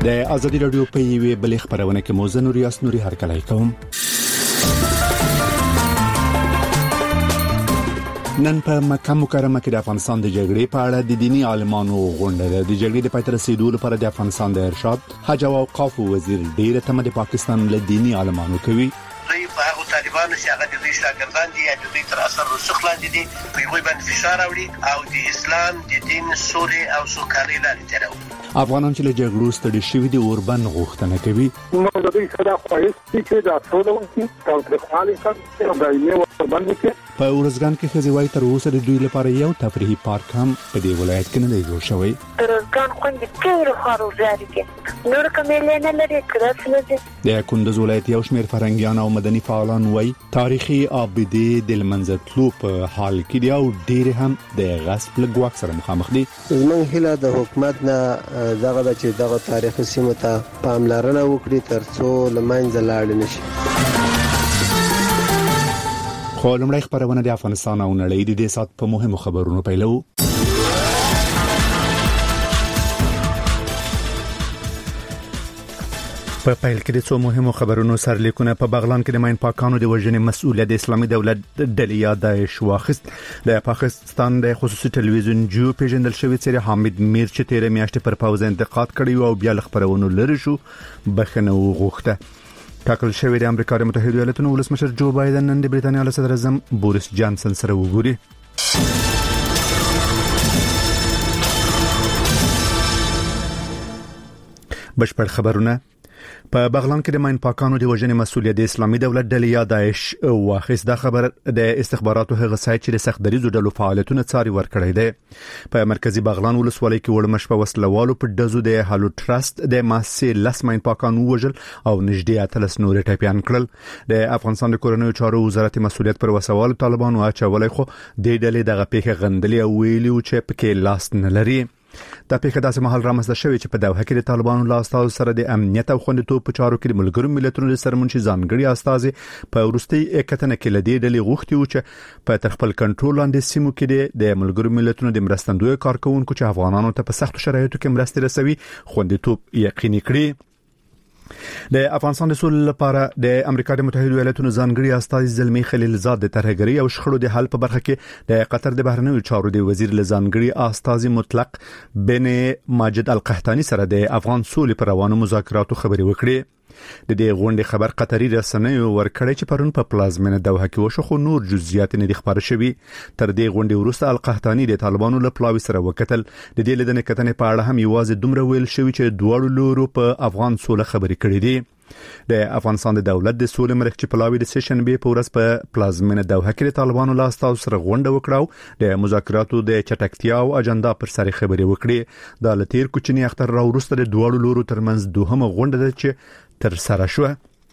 د ازادي رادیو په یوه بل خبرونه کې موزه نوریاس نوري هرکلای کوم. نن په مکه مکرمه کې د افغانستان د جګړې په اړه د دینی عالمانو غونډه ده. د جګړې د پای ته رسیدو لپاره د افغانستان د ارشاد، حج او اوقاف وزیر ډیره تمه د پاکستان له دینی عالمانو کوي. دوی په هغه طالبانو چې هغه د شاګردان دي یا د دوی تر اثر رسوخ لاندې دي په یوه باندې فشار راوړي او د اسلام د دین سولې او سوکالۍ لارې تیروي. افغانان چې له جګړو ستړي شوي دي اوربند غوښتنه کوي. نو د دې سره خوښ چې دا ټول وکړي او د خالي څخه د ایمه اوربند کې په ورزګان کې خزیوای تر اوسه د دوی لپاره یو تفریحي پارک هم په دې ولایت کې نه دی جوړ شوی. ورزګان خوندې ډېر خارو زیات کې نور کومې نه لري کړه. د کندوز ولایت یو شمېر فرهنګیان او مدني فعالان وایي تاریخي ابدي د لمنځتلو په حال کې دی او ډېر هم د غصب له ګواښ سره مخامخ دي. زموږ هیله د حکومت نه دغه چې دغه تاریخي سیمه ته پاملرنه وکړي ترڅو لمنځه لاړ نشي. خو لمړی خبرونه د افغانستان او نړۍ د دې سات په مهمو خبرونو پیلو. په پیل کې د څو مهمو خبرونو سرلیکونه په بغلان کې د ماین پاکانو د وژنې مسؤلیت د اسلامي دولت ډلې یا داعش واخیست. د پاکستان د خصوصي ټلویزیون جو پیژندل شوی چې حامد میر چې 13 میاشتې پر پاوز انتقاد کړی او بیا خبرونه لري شو بخنه وغوښته. ټاکل شوی د امریکا د متحده ایالاتونو ولسمشر جو بایدن نن د بریټانیا له صدر اعظم بوریس جانسن سره وګوري. بشپړ خبرونه. په بغلان کې د ماین پاکانو د وژنې مسؤلیت د اسلامي دولت ډلې یا داعش واخیست. دا خبر د استخباراتو هغه سایت چې د سختدریزو ډلو فعالیتونه څاري ورکړی دی. په مرکزی بغلان ولسوالۍ کې وړمش په وسلوالو په دزو د هالو ټرست د ماسې لس ماین پاکانو وژل او نږدې اتلس نور ټاپیان کړل. د افغانستان د کورنیو چارو وزارت مسؤلیت پر وسوالو طالبانو اچولای خو د ډلې دغه پیښه غندلې او ویلي چې پکې لاس نه لري. دا پیښه داسې مهال رامنځته شوې چې په دوحه کې د طالبانو له استازو سره د امنیت او خوندیتوب په چارو کې د ملګرو ملتونو د سرمنشي ځانګړي استازي په ورستي کتنه کې لدې ډلې غوښتي و چې په تخپل کنټرول لاندې سیمو کې د ملګرو ملتونو د مرستندوی کارکونکو چې افغانانو ته په سختو شرایطو کې مرستې رسوي خوندیتوب یقیني کړي. د افغانستان د سولې لپاره د امریکا د متحده ایالاتونو ځانګړي استازي زلمی خلیلزاد د ترهګرۍ او شخړو د حل په برخه کې د قطر د بهرنیو چارو د وزیر له ځانګړي استازي مطلق بن ماجد القحطاني سره د افغان سولې پر روانو مذاکراتو خبري وکړي. د دې غونډې خبر قطري رسنیو ورکړی چې پرون په پلازمینه دوحه کې وشو خو نور جزئیات نه دي خبر شوي. تر دې غونډې وروسته القحطاني د طالبانو له پلاوي سره وکتل. د دې لیدنې کتنې په اړه هم یوازې دومره ویل شوی چې دواړو لورو په افغان سوله خبري کړې دي. د افغانستان د دولت د سولې مرکزی پلاوی د سیشن بي په ورځ په پلازمینه دوحه کې د طالبانو له استازو سره غونډه وکړه د مذاکراتو د چټکتیا او اجنډا پر سر خبري وکړي. د لتیر کوچنی اختر را وروسته د دواړو لورو ترمنځ دوهمه غونډه ده چې تر سره شو.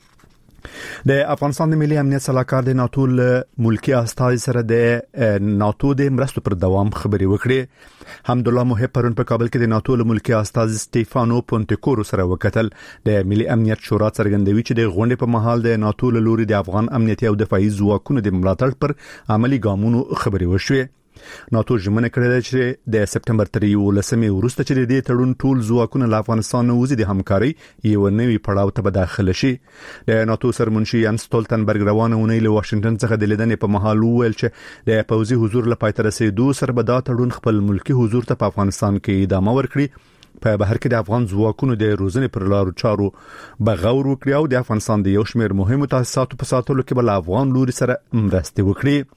د افغانستان د ملي امنیت صلاحکار د ناتو ملکی استازي سره د ناتو د مرستو پر دوام خبري وکړي. حمدالله محب پرون په کابل کې د ناتو ملکی استازي سټيفانو پونتیکورو سره وکتل. د ملي امنیت شورا څرګندوي چې د غونډې په مهال د ناتو لوري د افغان امنیتي او دفاعي ځواکونو د ملاتړ پر عملی ګامونو خبري وشوي. ناتو ژمنه کړې ده چې د سپټمبر 13 وروسته چې د تړون ټول ځواکونه له افغانستان وزي د همکاري یو نوي پړاو ته داخله شي. د ناتو سرمنشي ان سټولتنبرګ روانه ونې له واشنگټن څخه د لیدنې په محل ویل چې د پوځي حضور لپاره تر رسیدو سره به دا تړون خپل ملکی حضور ته په افغانستان کې ادامه ورکړي. په بهر کې د افغان ځواکونو د روزنې پر لارو چارو بغور وکړي او د افغانستان د یو شمېر مهمو تاسیساتو په ساتلو کې بل افغان لوري سره مرسته وکړي.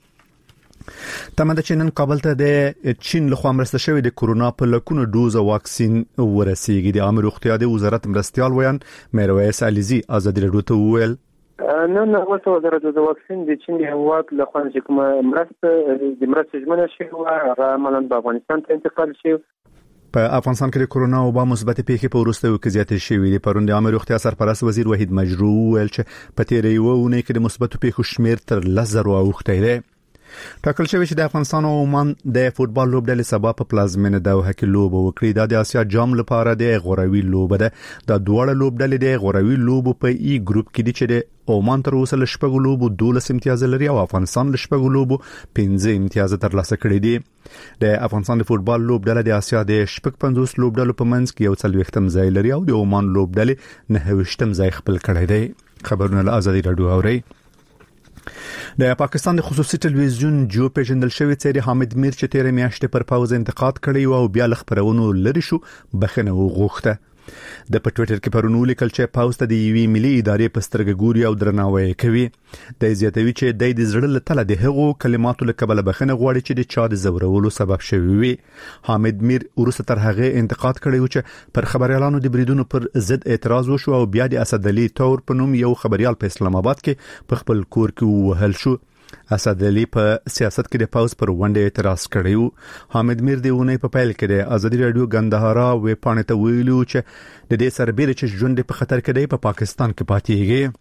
تمه چې نن کابل ته د چین لخوا مرسته شوی د کورونا په لکونو دوزه واکسین ورسیږي. د عامه روغتیا د وزارت مرستيال ویان میرویس علیزی ازادي رادیو ته وویل نن اوسه وزارت د واکسین د چین د هواد له خوا چې کومه مرسته ژمنه شوی هغه عملاً په افغانستان ته انتقال شوی. په افغانستان کې د کورونا وبا مثبت پیښې په وروستیو کې زیاتې شوې دي. پرون د عامه روغتیا سرپرست وزیر وحید مجروح ویل چې په تیرې یوه اونۍ کې د مثبت پیښو شمیر تر 10,000 اوښتی دی. ټاکل شوی چې د افغانستان او عمان د فوتبال لوبډلې سبا په پلازمینه دوحه کې لوب وکړي. د آسیا جام لپاره د غوروي لوب ده. د دوړه لوبډلې د غوروي لوب په ای ګروپ کې دي چې د عمان تر اوسه لشپږ لوب 12 امتیاز لري او افغانستان لشپږ لوب 15 امتیاز ترلاسه کړي دي. د افغانستان د فوتبال لوبډله د آسیا د 50 لوبډلو په منځ کې یو 40م ځای لري او د عمان لوبډلې 29م ځای خپل کړی دی. خبرونه له آزادي رادیو اوري. د پاکستان د خصوصي ټلویزیون جو پیژندل شوی څېرې حامد میر چې تیر میاشتې پر پاوز انتقاد کړی او بیا لخبرونو لری شو بخنه وغوښته. د پټویټر کې پرونو لیکل چې پاوز ته د یوې ملي ادارې پسترګ ګوري او درناوی کوي. د زیاتوي چې د زړه له تله د هغو کلماتو له کبله بخنه غواړي چې د چا د زورولو سبب شوی وي. حامد میر ورسره تر هغه انتقاد کړی و چې پر خبريالانو د بریدونو پر ضد اعتراض وشو او بیا د اسد علي تور په نوم یو خبريال په اسلام آباد کې په خپل کور کې وهل شو. اسد علي په سیاست کې د پاوز پر ونډه اعتراض کړی و. حامد میر د ونې په پیل کې د آزادي رادیو ګندهارا وې پاڼې ته ویلو چې د دې سربېره چې ژوند په خطر کې دی په پاکستان کې پاتېږي.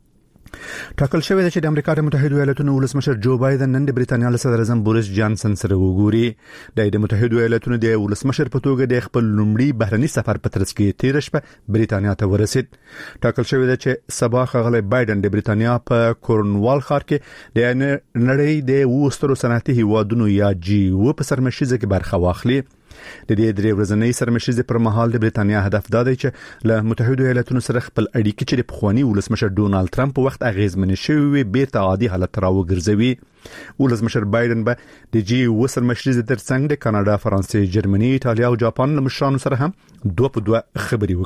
ټاکل شوی دی چې د امریکا د متحده ایالاتونو ولسمشر جو بایدن نن د بریټانیا له صدر اعظم بوریس جانسن سره وګوري. د متحده ایالاتونو د ولسمشر په توګه د خپل لومړي بهرني سفر په ترڅ کې تیر شپه بریټانیا ته ورسید. ټاکل شوی دی چې سبا ښاغلی بایدن د بریټانیا په کورنوال ښار کې د نړۍ د وسترو صنعتي هیوادونو یا G7 په سرمشيزه کې برخه واخلي. د دې درې ورځنۍ سرمشيزه پر مهال د بریټانیا هدف دا دی چې له متحده ایالاتونو سره خپل اړیکې چې د پخوانی ولسمشر ډونالد ټرمپ په وخت اغیزمن شوی بیرته عادي حالت راوګرځوي. ولسمشر بایدن به د G7 سرمشيزه ترڅنګ د کاناډا، فرانسې، جرمني، ایتالیا او جاپان له مشرانو سره هم دوه په دوه خبري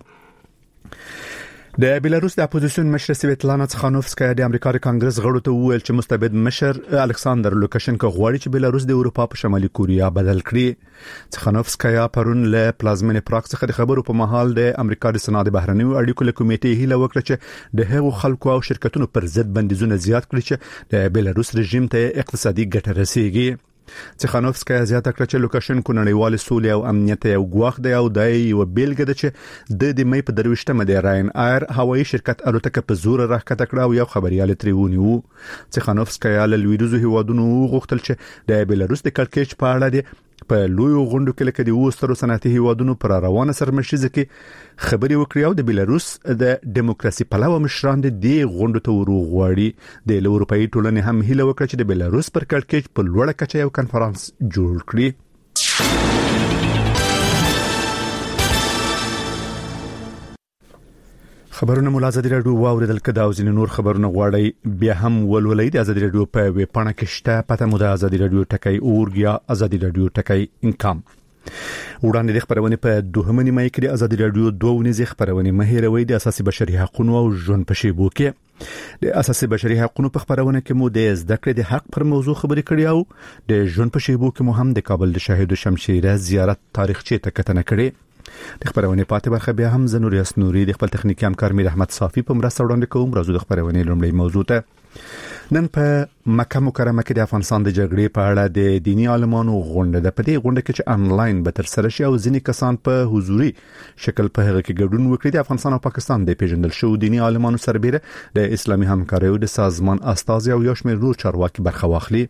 وکړي. د بیلاروس د اپوزیسیون مشر سویتلانا څخانوفسکایا د امریکا د کانګرس غړو ته وویل چې مستبد مشر الکساندر لوکاشنکو غواړي چې بیلاروس د اروپا په شمالي کوریا بدل کړي. څخانوفسکایا پرون له پلازمینه پراګ څخه د خبرو په مهال د امریکا د سنا د بهرنیو اړیکو له کمیټې هیله وکړه چې د هغو خلکو او شرکتونو پر ضد بندیزونه زیات کړي چې د بیلاروس رژیم ته اقتصادي ګټه رسیږي. څخانوفسکایا زیاته کړه چې لوکاشنکو نړیوال سولې او امنیت یو ګواښ دی او د یو بیلګه ده چې د مې په 23مه د راین ایر هوایي شرکت الوتکه په زور راکته کړه او یو خبريال ترې ونیو. څخانوفسکایا له لویدیزو هیوادونو غوښتل چې د بیلاروس د کړکېچ په اړه د په لوی غونډو کې لکه د وسترو صنعتي هیوادونو پر روانه سرمشيزه کې خبري وکړي او د بیلاروس د دیموکراسي پلوه مشران د دې غونډو ته ورغواړي. د اروپאי ټولنې هم هیله وکړه چې د بیلاروس پر کړکېچ په لوړه کچه یو کانفرنس جوړ کړي. خبرونه مو آزادي رادیو واوریدل کدا او ځین نور خبرونه غواړي بیا هم ولولئ د آزادي رادیو په ویب پاڼه کې شته پته مو د آزادي رادیو ټکای اورګ یا آزادي رادیو ټکای انکم. وړاندې د خبرونه په 2 مې کې د آزادي رادیو 2 ونې خبرونه مهیروي د اساسي بشري حقوقو او ژوند په شیبو کې د اساسي بشري حقوقو په خبرونه کې مو د زده کړې د حق پر موضوع خبرې کړې او د ژوند په شیبو کې مو هم د کابل د شهید شمشیره زیارت تاریخچه ته کتنه کړې. د خبرونه پاتې برخه بیا هم زنور یاسنوري د خپل تخنیکی همکار میر احمد صافي په مرسته وړاندې کوم. راځو د خبرونه لومړی موضوع ته. نن په مکه مکرمه کې د افغانستان د جګړې په اړه د دینی عالمانو غونډه ده. په دې غونډه کې چې انلاین به تر سره شي او ځینې کسان په حضوري شکل په هغه کې ګډون وکړي. د افغانستان او پاکستان د پیژندل شو دینی عالمانو سربېره د اسلامي همکاریو د سازمان استازي او یو شمېر نور چارواکي برخه واخلي.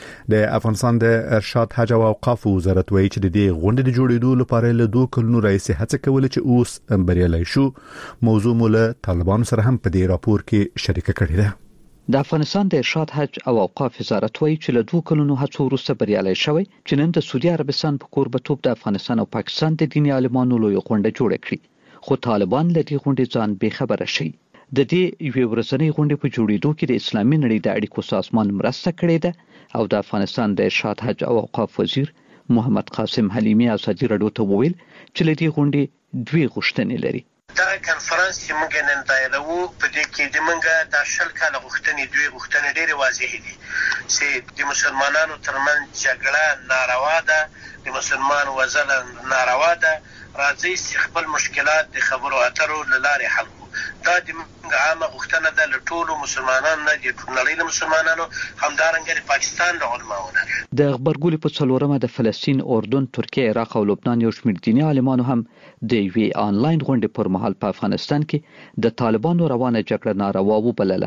د افغانستان د ارشاد حج او اوقاف وزارت وایي چې د دې غونډې د جوړېدو لپاره له 2 کلونو راهیسې هڅه کوله چې اوس بریالي شو. موضوع مو له طالبانو سره هم په دې راپور کې شریکه کړې ده. د افغانستان د ارشاد حج او اوقاف وزارت وایي چې له 2 کلونو هڅو وروسته بریالي شوی چې نن د سعودي عربستان په کوربتوب د افغانستان او پاکستان د دیني عالمانو لوی غونډه جوړه کړې خو طالبان له دې غونډې ځان بې خبره شي. د دې یو ورځنۍ غونډې په جوړېدو کې د اسلامي نړۍ د اړیکو سازمان مرسته کړې ده او د افغانستان د ارشاد حج او اوقاف وزیر محمد قاسم حلیمی آزادي رادیو ته وویل چې له دې غونډې 2 غوښتنې لري. دا کنفرانس چې موږ نن دایلو په دې کې د موږ د 10 کال غوښتنې 2 غوښتنې ډېرې واضح دي چې د مسلمانانو ترمنځ جګړه ناروا ده، د مسلمان وزن ناروا ده. راځي چې خپل مشکلات د خبرو اترو لاره حل کړو. دا د موږ عامه غوښتنه ده له ټولو مسلمانانو نه د نړۍ له مسلمانانو همدارنګه د پاکستان له علماونو. د خبرګولې په څلورمه د فلسطین، اردن، ترکیه، عراق او لبنان یو شمېر دیني عالمانو هم د یوې آنلاین غونډې پر مهال په افغانستان کې د طالبانو روانه جګړه ناروا وبلله.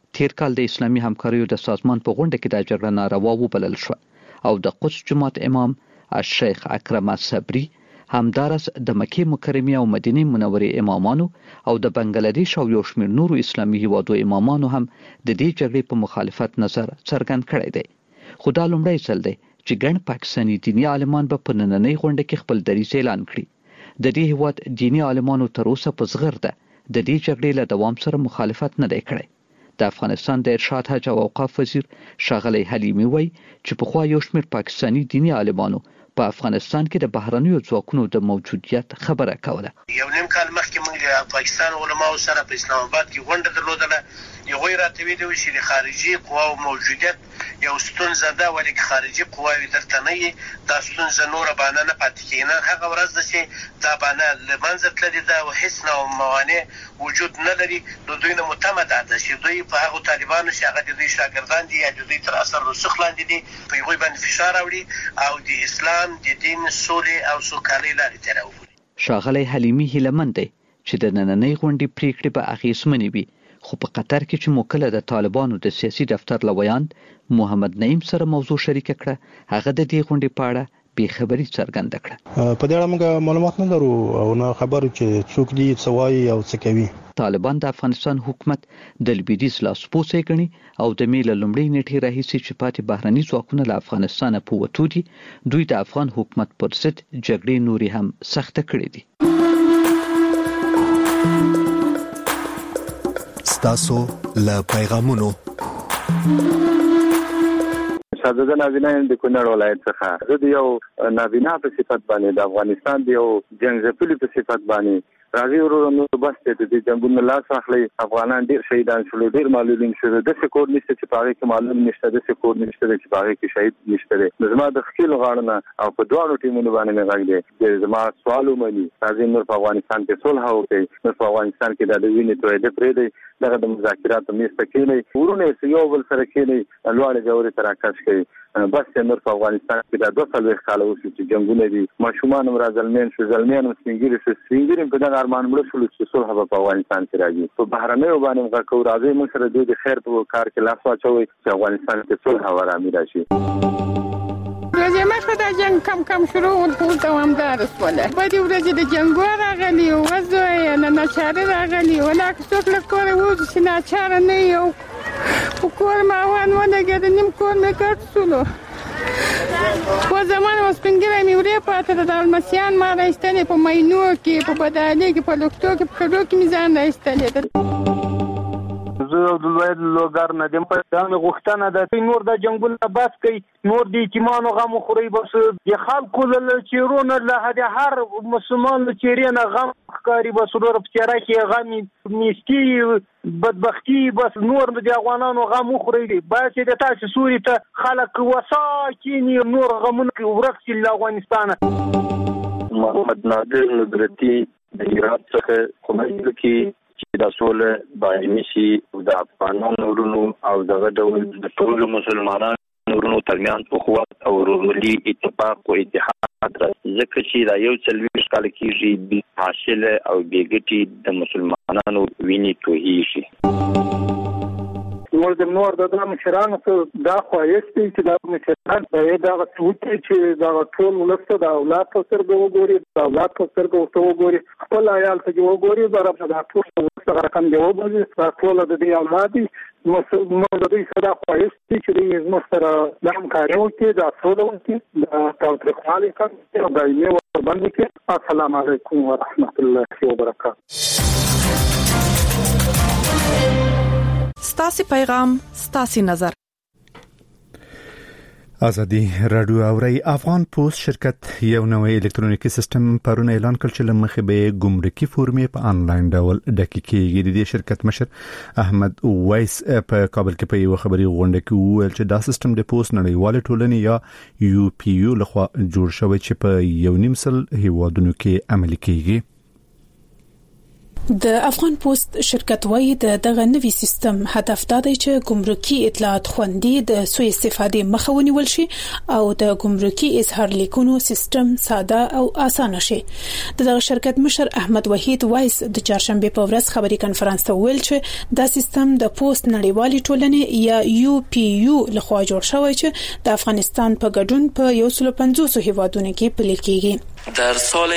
تیر کال د اسلامي همکاریو د سازمان په غونډه کې د جګړه ناروا وبلل شو او د قدس جماعت امام الشیخ اکرم صبری همدارس د مکه مکرمه او مدینه منورې امامانو او د بنگلاديش او یو شمېر نورو اسلامي هیوادو امامانو هم د دې جګړې په مخالفت نظر څرګند کړی دی. خو دا لومړی ځل دی چې ګڼ پاکستاني دیني عالمان به په نننۍ غونډه کې خپل دریځ اعلان کړي. د دې هیواد دیني عالمانو تر اوسه په زغرده د دې جګړې له دوام سره مخالفت نه دی کړی. د افغانستان د ارشاد حج او اوقاف وزیر ښاغلی حلیمي وایي چې پخوا یو شمېر پاکستاني دیني عالمانو په افغانستان کې د بهرنیو ځواکونو د موجودیت خبره کوله. یو نیم کال مخکې موږ د پاکستان علماو سره په اسلام آباد کې غونډه درلودله. یو راته ویلي و چې د خارجي قواو موجودیت یو ستونزه ده، ولې که خارجي قواوې دلته نه وي دا ستونزه نوره بانه نه پاتې کېږي. نن هغه ورځ ده چې دا بانه له منځه تللې ده او هېڅ نوع موانع وجود نه لري. نو دوی نه متمه ده چې دوی په هغو طالبانو چې هغه د دوی شاګردان دي یا د دوی تر اثر رسوخ لاندې دي په هغوی باندې فشار راوړي او د اسلام د دین سولې او سوکالۍ لارې ته راوبولي. ښاغلی حلیمي هیلهمند دی چې د نننۍ غونډې پریکړې به اغېزمنې وي، خو په قطر کې چې موکله د طالبانو د سیاسي دفتر لویاند محمد نعیم سره موضوع شریکه کړه، هغه د دې غونډې په اړه بې خبري څرګنده کړه. په دې اړه موږ معلومات نه لرو او نه خبرو چې څوک دي څه وایي او څه کوي. طالبان د افغانستان حکومت د لویدیځ لاسپوڅی ګڼي او د مې له لومړۍ نیټې راهیسې چې پاتې بهرني ځواکونه له افغانستانه په وتو دي، دوی د افغان حکومت پر ضد جګړې نورې هم سخته کړې دي. تاسو له پیغامونو شاهزاده نابینا د کونړ ولایت څخه زه د یو نابینا په صفت باندې د افغانستان د یو جنګ په صفت باندې راځي ورو نو بس ته د جنگونو لاس اخلي. افغانان ډیر شهیدان شول، ډیر معلولین شول، د سکور نشته چې پاره کې معلوم نشته، د سکور نشته چې پاره کې شهید نشته. زما د خپل غاړه او په دوه ټیمونو باندې نه راغلي. زما سوال ومني راځي نور په افغانستان کې صلح وکړي، نور په افغانستان کې د وینې توې د پرې دی دغه د مذاکراتو میسته کېږي ورونه یو بل سره کېږي لوړ جوړې تراکش کوي. بس نور په افغانستان کې د 200 کال اوسې چې جنگونه دي، ماشومان مرزلمن شو، زلمیان سپینګری په دغه ارمان مړ شول چې صلح په افغانستان کې راځي. په بهرنیو باندې غوښو راځي موږ سره د خیر په کار کې لاس واچوي چې افغانستان کې صلح او آرامي راشي. ورځې مخکې د جنګ کم شروع و ټول دوامدار شوله. بدې ورځې د جنګ راغلي او وځي نه ناچاره راغلي ولاک څوک له کوره وځي چې ناچاره نه یو په کور ماوان ولګېد نیم کور مې کټ شولو. په زمان وسپنګره مې ورې پاته د المسیان ما راایستلې په مینو کې په بدالې کې په لوکتو کې په کډو کې مې ځان راایستلې. زه د لوګر نه دم په ځان غوښتنه ده نور د جنگونو بس کوي، نور د یتیمانو غم خوري، بس د خلکو له چیرونو له هر مسلمان چیرې نه غم ښکاري، بس ورور په چیرې کې غم میستی بدبختی، بس نور د افغانانو غم خوري. بس د تاسو سوري ته خلک وساکینی نور غمونه ورکسي له افغانستان. محمد نادر نظرتی د ایران څخه کومه کې چې د سوله باندې شي د افغانانو ورونو او دغه ډول د ټول مسلمانانو ورونو ترمنځ اخوت او ورورولي اتفاق او اتحاد راځي، ځکه چې دا یو څلويخ کال کېږي حاصل او بیګټي د مسلمانانو ویني توهیږي. نور د مشرانو څخه دا خواهش دی چې دا مشران دا څوکي چې دا ټول ولسته د اولاد په سترګو وګوري، د اولاد په سترګو وګوري، خپل عیال ته وګوري، دا ټول څنګه رقم دی وګوري، دا ټول د دې اولاد دي. نو د دې سره خواهش دی چې موږ سره د همکارۍ وکړي، د ټول وکړي، د تاوتریخوالي کوي او دایمي ورباندې کې. السلام علیکم ورحمت الله وبرکاته. ستاسي پیغام ستاسي نظر. ازادي رادیو اوري. افغان پوسټ شرکت یو نوې الکترونیکي سیستم پرونه اعلان کړ چې لمخې به ګمرکي فورمې په انلاین ډول ډکې کېږي. د شرکت مشر احمد وایس په کابل کې په یو خبري غونډه کې وویل چې دا سیستم د پوسټ نړیوال ټولنې یا یو پی یو لخوا جوړ شوی چې په یو نیم سل هیوادونو کې عملي کېږي. د افغان پوسټ شرکت وايي دغه نوي سیستم هدف دا دی چې ګمرکي اطلاعات خوندي د سوء استفادې مخه ونیول شي او د ګمرکي اظهار لیکونو سیستم ساده او اسانه شي. دغه شرکت مشر احمد وحید وایس د چهارشنبه په ورځ خبري کانفرنس ته ویل چې دا سیستم د پوسټ نړیوالې ټولنې یا UPU لخوا جوړ شوی چې د افغانستان په ګډون په 150 هیوادونو کې پلي کیږي. در سال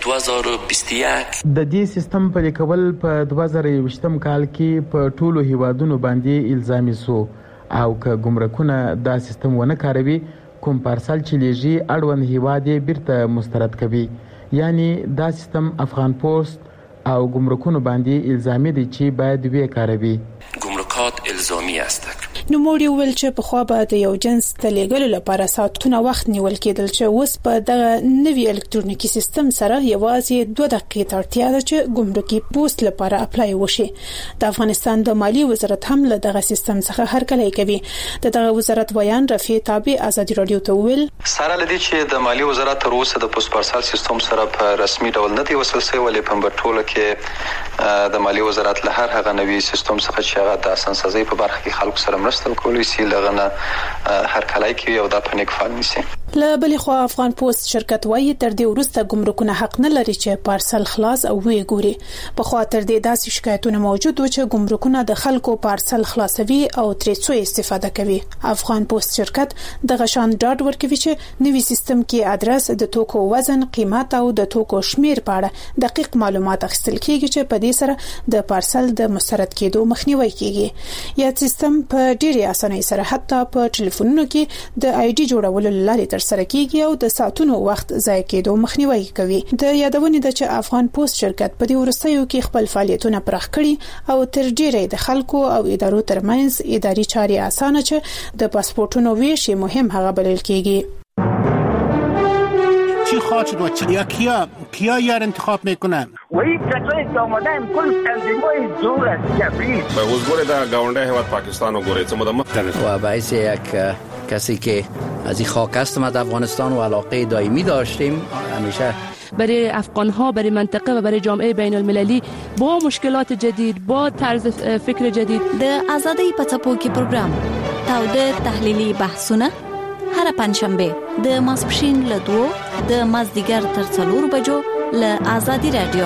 2021 د دې سیستم په لیکول په 2020 کال کې په ټولو هیوادونو باندې الزامي سو او که ګمرکونه دا سیستم ونه کاروي کوم پارسل چې لیږي اړوند هیواد یې بیرته مسترد کوي. یعنی دا سیستم افغان پوسټ او ګمرکونه باندې الزامي دي چې باید وی کاروي. ګمرکات الزامي است. نو موږ ویل چې په خوا به د یو جنس تلګلو لپاره ساعتونه وخت نیول کېدل چې اوس په دغه نوي الکترونیکي سیستم سره یوازې 2 دقیقې ته اړتیا ده چې ګمرکي پوسټ لپاره اپلای وشي. د افغانستان د مالی وزارت هم له دغه سیستم څخه هرکلی کوي. دغه وزارت ویان رفیع تابع ازادي رادیو ته ویل سره لدی چې د مالی وزارت تر اوسه د پوسټ پارسل سیستم سره په رسمي ډول نه دی وصل شوی ولې په ټوله کې د مالی وزارت له هغه نوي سیستم څخه چې هغه د اسانسازي په برخه کې خلکو سره مرسته کولی شي لغنه هر کلای کوي او د پنیک فعال نشي. له بل خو افغان پوسټ شرکت وايي تر دې وروسته ګمرکونه حق نه لري چې پارسل خلاص او وی ګوري. په خو تر دې داسې شکایتونه موجود و چې ګمرکونه د خلکو پارسل خلاصوي او ترې څو استفاده کوي. افغان پوسټ شرکت د غشان ډاډ ورکوي چې نوي سیستم کې ادرس د توکو وزن قیمت او د توکو شمیر په اړه دقیق معلومات اخیستل کیږي چې په دې سره د پارسل د مسترد کېدو مخنیوي کیږي. یا سیستم په ډیره اسانۍ سره حتی په ټلیفونونو کې د آی ډي جوړولو لارې سره کیږي او د ساعتونو وخت ضایع کېدو مخنیوي کوي. د یادونې د چې افغان پوسټ شرکت په دې ورستیو کې خپل فعالیتونه پراخ کړي او تر ډیره د خلکو او ادارو ترمنځ اداري چارې اسانه چې د پاسپورتونو ویش مهم هغه بلل کیږي. چی خواهد شد و کیا یار انتخاب میکنن؟ و این کسایی که آمدن کل تنظیمای زور است کبیر به حضور در گاونده حواد پاکستان و گوریت و باعث یک کسی که از این خاک هستم از افغانستان و علاقه دائمی داشتیم همیشه برای افغان‌ها برای منطقه و برای جامعه بین المللی با مشکلات جدید با طرز فکر جدید د آزادۍ په څپو کې پروګرام تاوده تحلیلي بحثونه هر پنځشنبه د ماسپښین له 2 د مازدیګر تر 4 بجو له آزادي رادیو.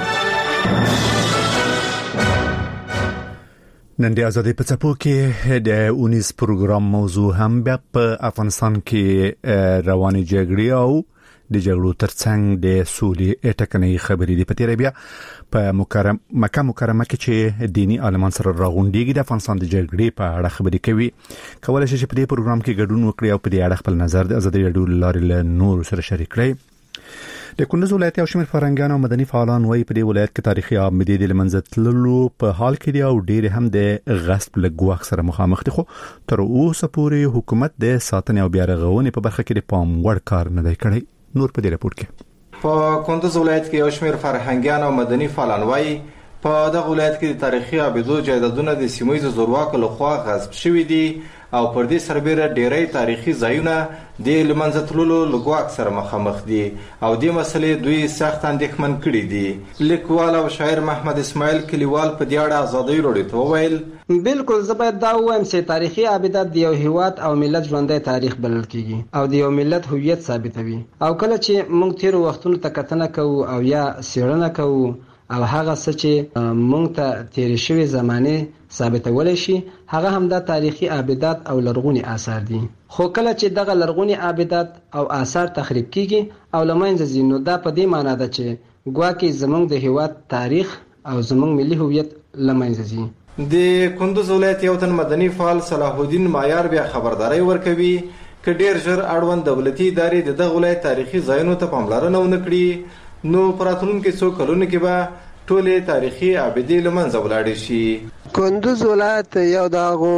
نن د ازادۍ په څپو کې د اونیز پروګرام موضوع هم بیا په افغانستان کې رواني جګړې او د جګړو ترڅنګ د سولې ټکنۍ خبرې دی. په تیر بیا په مکه مکرمه کې چې دینی عالمان سره راغونډيږي د افغانستان د جګړې په اړه خبرې کوي. کولای شي چې په دې پروګرام کې ګډون وکړي او په دې اړه خپل نظر د ازادۍ رادیو لارې له نور سره شریک کړي. د کندوز ولایت یو شمېر فرهنګیان او مدني فعالان وایي په دې ولایت کې تاریخي ابدي د لمنځه تللو په حال کې دی او ډېر هم د غصب له ګواښ سره مخامخ دي. خو تر اوسه پورې حکومت د ساتنې او بیا رغونې په برخه کې د پام وړ کار نه دی کړی. نور په دې راپور کې په کندوز ولایت کې یو شمېر فرهنګیان او مدني فعالان وایي په دغه ولایت کې د تاریخي ابدو جایدادونه د سیمایي زورواکو لخوا غصب شوي دي او پر دې سربېره ډېری تاریخي ځایونه د لمنځه تللو له ګواښ سره مخامخ دي او دې مسلې دوی سخت اندېښمن کړي دي. لیکوال او شاعر محمد اسماعیل کلیوال په دې اړه ازادۍ راډیو ته وویل بالکل زه باید دا ووایم چې تاریخي ابدات د یو هیواد او ملت ژوندی تاریخ بلل کیږي او د یو ملت هویت ثابتوي او کله چې موږ تیر وختونو ته کتنه کوو او یا څېړنه کوو او هغه څه چې موږ ته تیر شوی زمانه ثابتول شي هغه هم د تاریخي ابدات او لرغونی آثار دي. خو کله چې دغه لرغونی ابدات او آثار تخریب کیږي او لمنځه ځي نو دا په دې معنی ده چې ګواکې زموږ د هیواد تاریخ او زموږ ملي هویت لمنځه ځي. د کندوز ولایت یو تن مدني فعال صلاح الدین مایار بیا خبرداري ورکوي ک ډیر ژر اړوند دولتي ادارې د دغه ولایت تاریخي ځایونو ته پاملرنه ونه کړي نو پراتلونکو څو کلونو کې به ټولې تاریخي ابدي لمنځه ولاړې شي. کندوز ولایت یو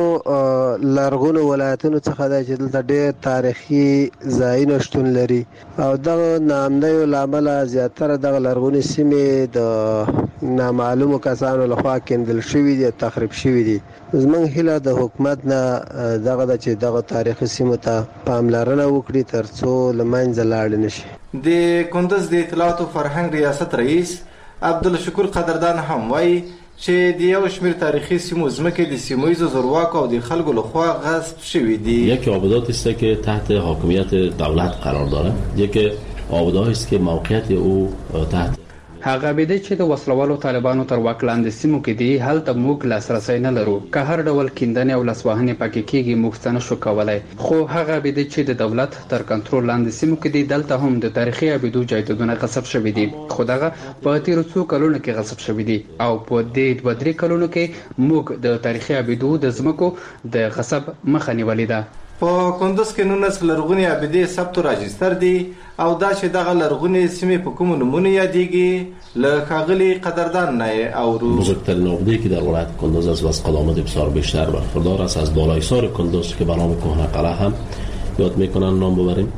دغه لرغونو ولایتونو څخه دی چې دلته ډېر تاریخي ځایونه شتون لري او دغه نامدیو له امله زیاتره دغه لرغونې سیمې د نامعلومو کسانو لخوا کیندل شوي دي تخریب شوي دي. زموږ هیله د حکومت نه دغه ده چې دغه تاریخي سیمو ته پاملرنه وکړي تر څو له منځه لاړې نه شي. د کندوز د اطلاعات او فرهنګ ریاست رئیس عبدالشکور قدردان هم وایي چې د یو شمېر تاریخي سیمو ځمکې د سیمه‌ایزو زورواکو او د خلکو لخوا غصب شوي دي. یکی آبادات است که تحت حاکمیت دولت قرار داره، یکی آبادات است که موقعیت او تحت هغه بده چې د وسلوالو طالبانو تر واک لاندې سیمو کې دي هلته موږ لاسرسي نه لرو که هر ډول کیندنې او لاسوهنې پکې کېږي موږ څه نشو کولای خو هغه بده چې د دولت تر کنټرول لاندې سیمو کې دي دلته هم د تاریخي ابدو جایدادونه غصب شوي دي خو دغه په تیر څو کلونو کې غصب شوي دي او په دې 2-3 کلونو کې موږ د تاریخي ابدو د ځمکو د غصب مخه نیولې ده. په کندوز کې 19 لرغونې ابدې ثبت راجستر دي او دا چې دغه لرغونې سیمې په کوم نمونه یادېږي له ښاغلي قدردان نه اورو. بزرگترین آباده‌ای که در ولایت کندوز است و از قدامت بسیار بیشتر برخوردار است از بالایسار کندوز که به نام کهنه هم یاد میکنن نام ببریم.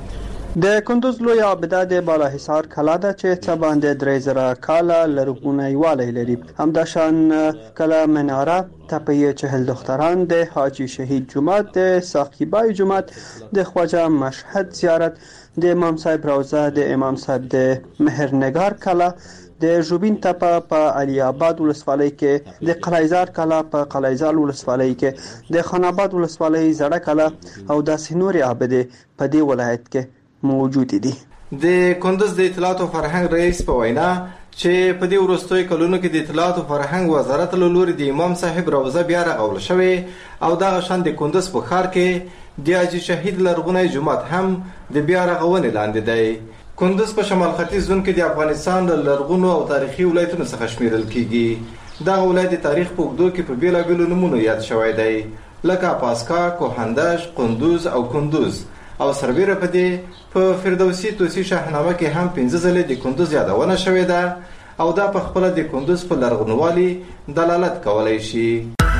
د کندوز لوی آبده د بالاحصار کلا ده چې څه باندې 3000 کاله لرغونی والی لري همداشان کلا مناره تپه چهل دختران د حاجی شهید جومات د ساقیبای جومات د خواجه مشهد زیارت د امام صاحب روضه د امام صاحب د مهرنگار کلا د جوبین تپه په علی آباد ولسوالۍ کې د قلعه‌زار کلا په قلعه‌زار ولسوالۍ کې د خان آباد ولسوالۍ زړه کلا او د سینوري آبده په دې ولایت کې موجود دي. د کندوز د اطلاعات او فرهنګ رئیس په وینا چې په دې وروستیو کلونو کې د اطلاعات او فرهنګ وزارت له لوري د امام صاحب روضه بیا رغول شوې او دغه شان د کندوز په ښار کې د حاجي شهید لرغونی جومات هم د بیا رغونې لاندې دی. کندوز په شمال ختیځ زون کې د افغانستان له لرغونو او تاریخي ولایتونو څخه شمیرل کیږي. دغه ولایت د تاریخ په اوږدو کې په بیلابیلو نومونو یاد شوی دی لکه پاسکا، کوهندش، قندوز او کندوز او سربیره په دې په فردوسی توسی شاهنامه کې هم 15 ځله د کندوز یادونه شوې ده او دا په خپل د کندوز په لرغونوالي دلالت کولای شي.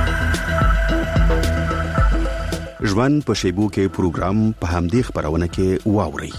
ژوند په شیبو کې پروګرام په همدې خبرونه کې واوري.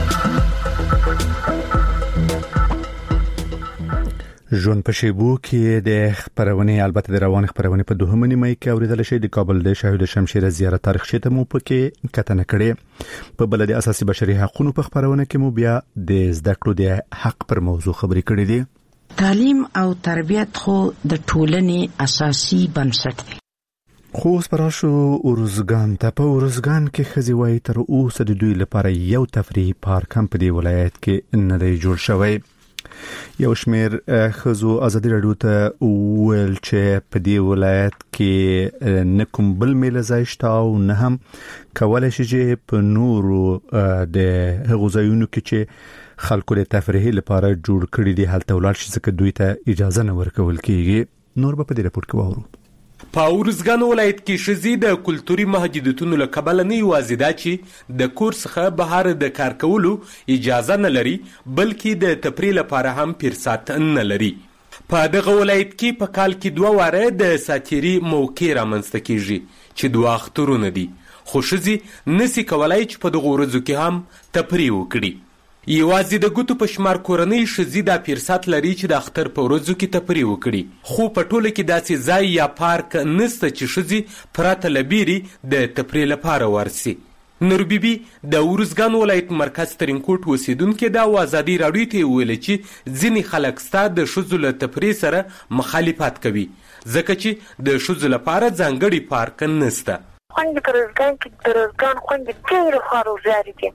ژوند په شیبو کې د خبرونه البته د روان خبرونه په دوهمه نیمه کې اوریدل شي د کابل د شهید شمشیر زیارت تاریخ شته مو پکې کتنه کړي په بلدي اساسي بشري حقوقو په خبرونه کې مو بیا د زده کړو د حق پر موضوع خبرې کړې دي. تعلیم او تربیت خو د ټولنې اساسي بنسټ دی. خو سپراشو اورزګان ته په اورزګان کې خزي وای تر اوسه د دوی لپاره یو تفریحي پارک هم په دې ولایت کې نه دی جوړ شوی. یو شمیر خزو ازادي رادیو ته ویل چې په دې ولایت کې نه کوم بل میله ځایشته او نه هم کولای شي چې په نورو د هغو ځایونو کې چې خلکو د تفریح لپاره جوړ کړي دي هلته ولاړ شي ځکه دوی ته اجازه نه ورکول کیږي. نور به په دې راپور کې واورو. په اورزګان ولایت کې شذې د کلتوري محدودیتونو له کبله نه یوازې دا چې د کور څخه بهر د کار کولو اجازه نه لري بلکې د تفریح لپاره هم فرصت نه لري. په دغه ولایت کې په کال کې 2 واره د ساتیري موقع رامنځته کیږي چې 2 اخترونه دي خو شذې نسی کولای چې په دغه ورځو کې هم تفریح وکړي. یوازې د ګوتو په شمار کورنۍ ښځې دا فرصت لري چې د اختر په ورځو کې تفریح وکړي خو په ټوله کې داسې ځای یا پارک نشته چې ښځې پرته له بیرې د تفریح لپاره ورسي. نور بیبي د اورزګان ولایت مرکز ترینکوټ اوسیدونکې ده او ازادي راډیو ته ویل چې ځینې خلک ستا د ښځو له تفریح سره مخالفت کوي ځکه چې د ښځو لپاره ځانګړي پارک نشته. خوندې په اورزګان کې د اورزګان خوندې ډېرې خواړه وزارې دي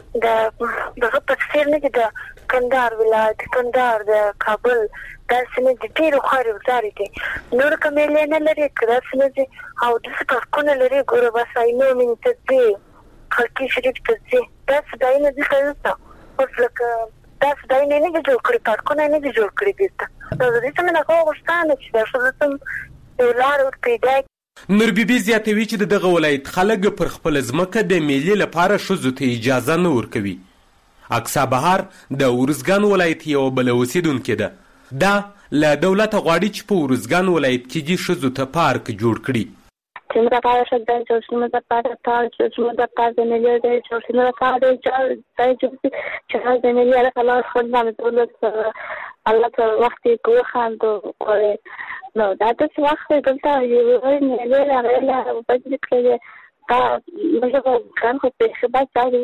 دغه په څېر نه دي د کندهار ولایت کندهار د کابل داسې نه دي ډېرې خواړې وزارې دي نور که میلې نه لري که داسې نه دي او داسې پارکونه لري ګوره بس عینو مینې ته ځې خلقي شریف ته ځې داسې ځایونه دلته نشته اوس لکه داسې ځایونه یې نه دي جوړ کړي پارکونه یې نه دي جوړ کړي دلته نو د دې څه مې هغه غوښتنه چې دا ښځو ته یو لاره ور پیدا کړي. نور بیبي زیاتوي چې دغه ولایت خلک پر خپل ځمکه د میلې لپاره ښځو ته اجازه نه ورکوي. اقصی بهار د اورزګان ولایت یو بل اوسیدونکې ده دا له دولته غواړي چې په اورزګان ولایت کې دې ښځو ته پارک جوړ کړي. چې موږ لپاره ښه جوړ لپاره پارک چې موږ لپاره د میلې د جوړ لپاره ځای جوړ چې هغه د میلې لپاره خپل دولت الله ته وخت کې وخاندو نو دا څه وخت دلته یو میلې راغله په دې کې دا موږ په کار خو په خبرت دا وخت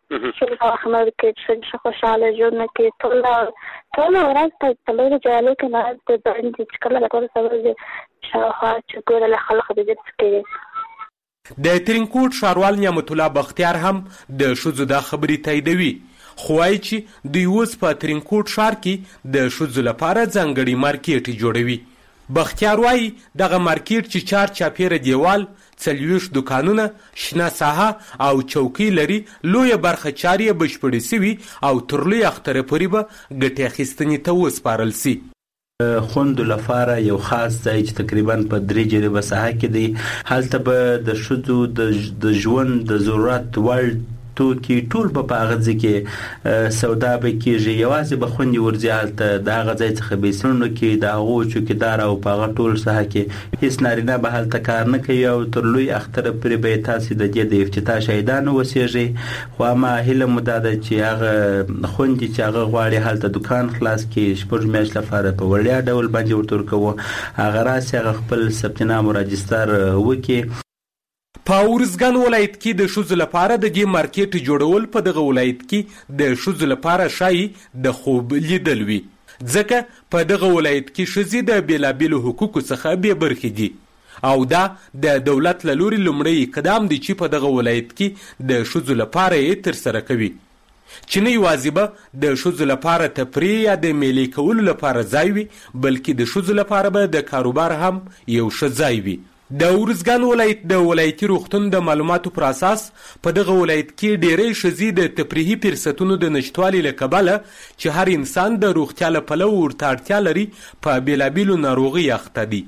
شلو خمر کې چې خوشاله ژوند کې ټول ورځ په لوري جالو کې نه د باندې کله لا کول سره شاوخوا چې ګوره له خلک د دې څخه د ترینکوټ ښاروال نعمت الله بختیار هم د ښځو دا خبرې تاییدوي، خو وایي چې دوی اوس په ترینکوټ ښار کې د ښځو لپاره ځانګړي مارکیټ جوړوي. بختیار وایي دغه مارکیټ چې 4 چاپیره دیوال، 40 دکانونه، شنه ساحه او چوکۍ لري، لویه برخه چارې یې بشپړې سوي او تر لوی اختره پورې به ګټې اخیستنې ته وسپارل سي. خوندو لپاره یو خاص ځای چې تقریبا په 3 جریبه ساحه کې دی، هلته به د ښځو د ژوند د ضرورت وړ توکي ټول په هغه ځای کې سودا به کېږي. یوازې به خوندې ورځي هلته د هغه ځای څخه بیسنونو کې د هغو چوکیدار او په هغه ټول ساحه کې هېڅ نارینه به هلته کار نه کوي او تر لوی اختره پورې به یې تاسې د دې د افتتاح شاهدان اوسېږئ. خو اما هیله مو دا ده چې هغه خوندې چې هغه غواړي هلته دکان خلاص کړي 6 میاشتې لپاره په وړیا ډول باندې ورته ورکوو، هغه راسي هغه خپل ثبت نام او راجستر وکړي. په ارزګان ولایت کې د ښځو لپاره د دې مارکیټ جوړول په دغه ولایت کې د ښځو لپاره شایي د خوب لیدل وي، ځکه په دغه ولایت کې ښځې د بېلابېلو حقوقو څخه بې برخې دي او دا د دولت له لوري لومړی اقدام دی چې په دغه ولایت کې د ښځو لپاره یې ترسره کوي، چې نه یوازې به د ښځو لپاره تفریح یا د میلې کولو لپاره ځای وي، بلکې د ښځو لپاره به د کاروبار هم یو ښه ځای وي. د ارزګان ولایت د ولایتي روغتون د معلوماتو پر اساس په دغه ولایت کې ډېری ښځې د تفریحي فرصتونو د نشتوالي له کبله چې هر انسان د روغتیا له پلوه ورته اړتیا لري په بېلابېلو ناروغۍ اخته دي.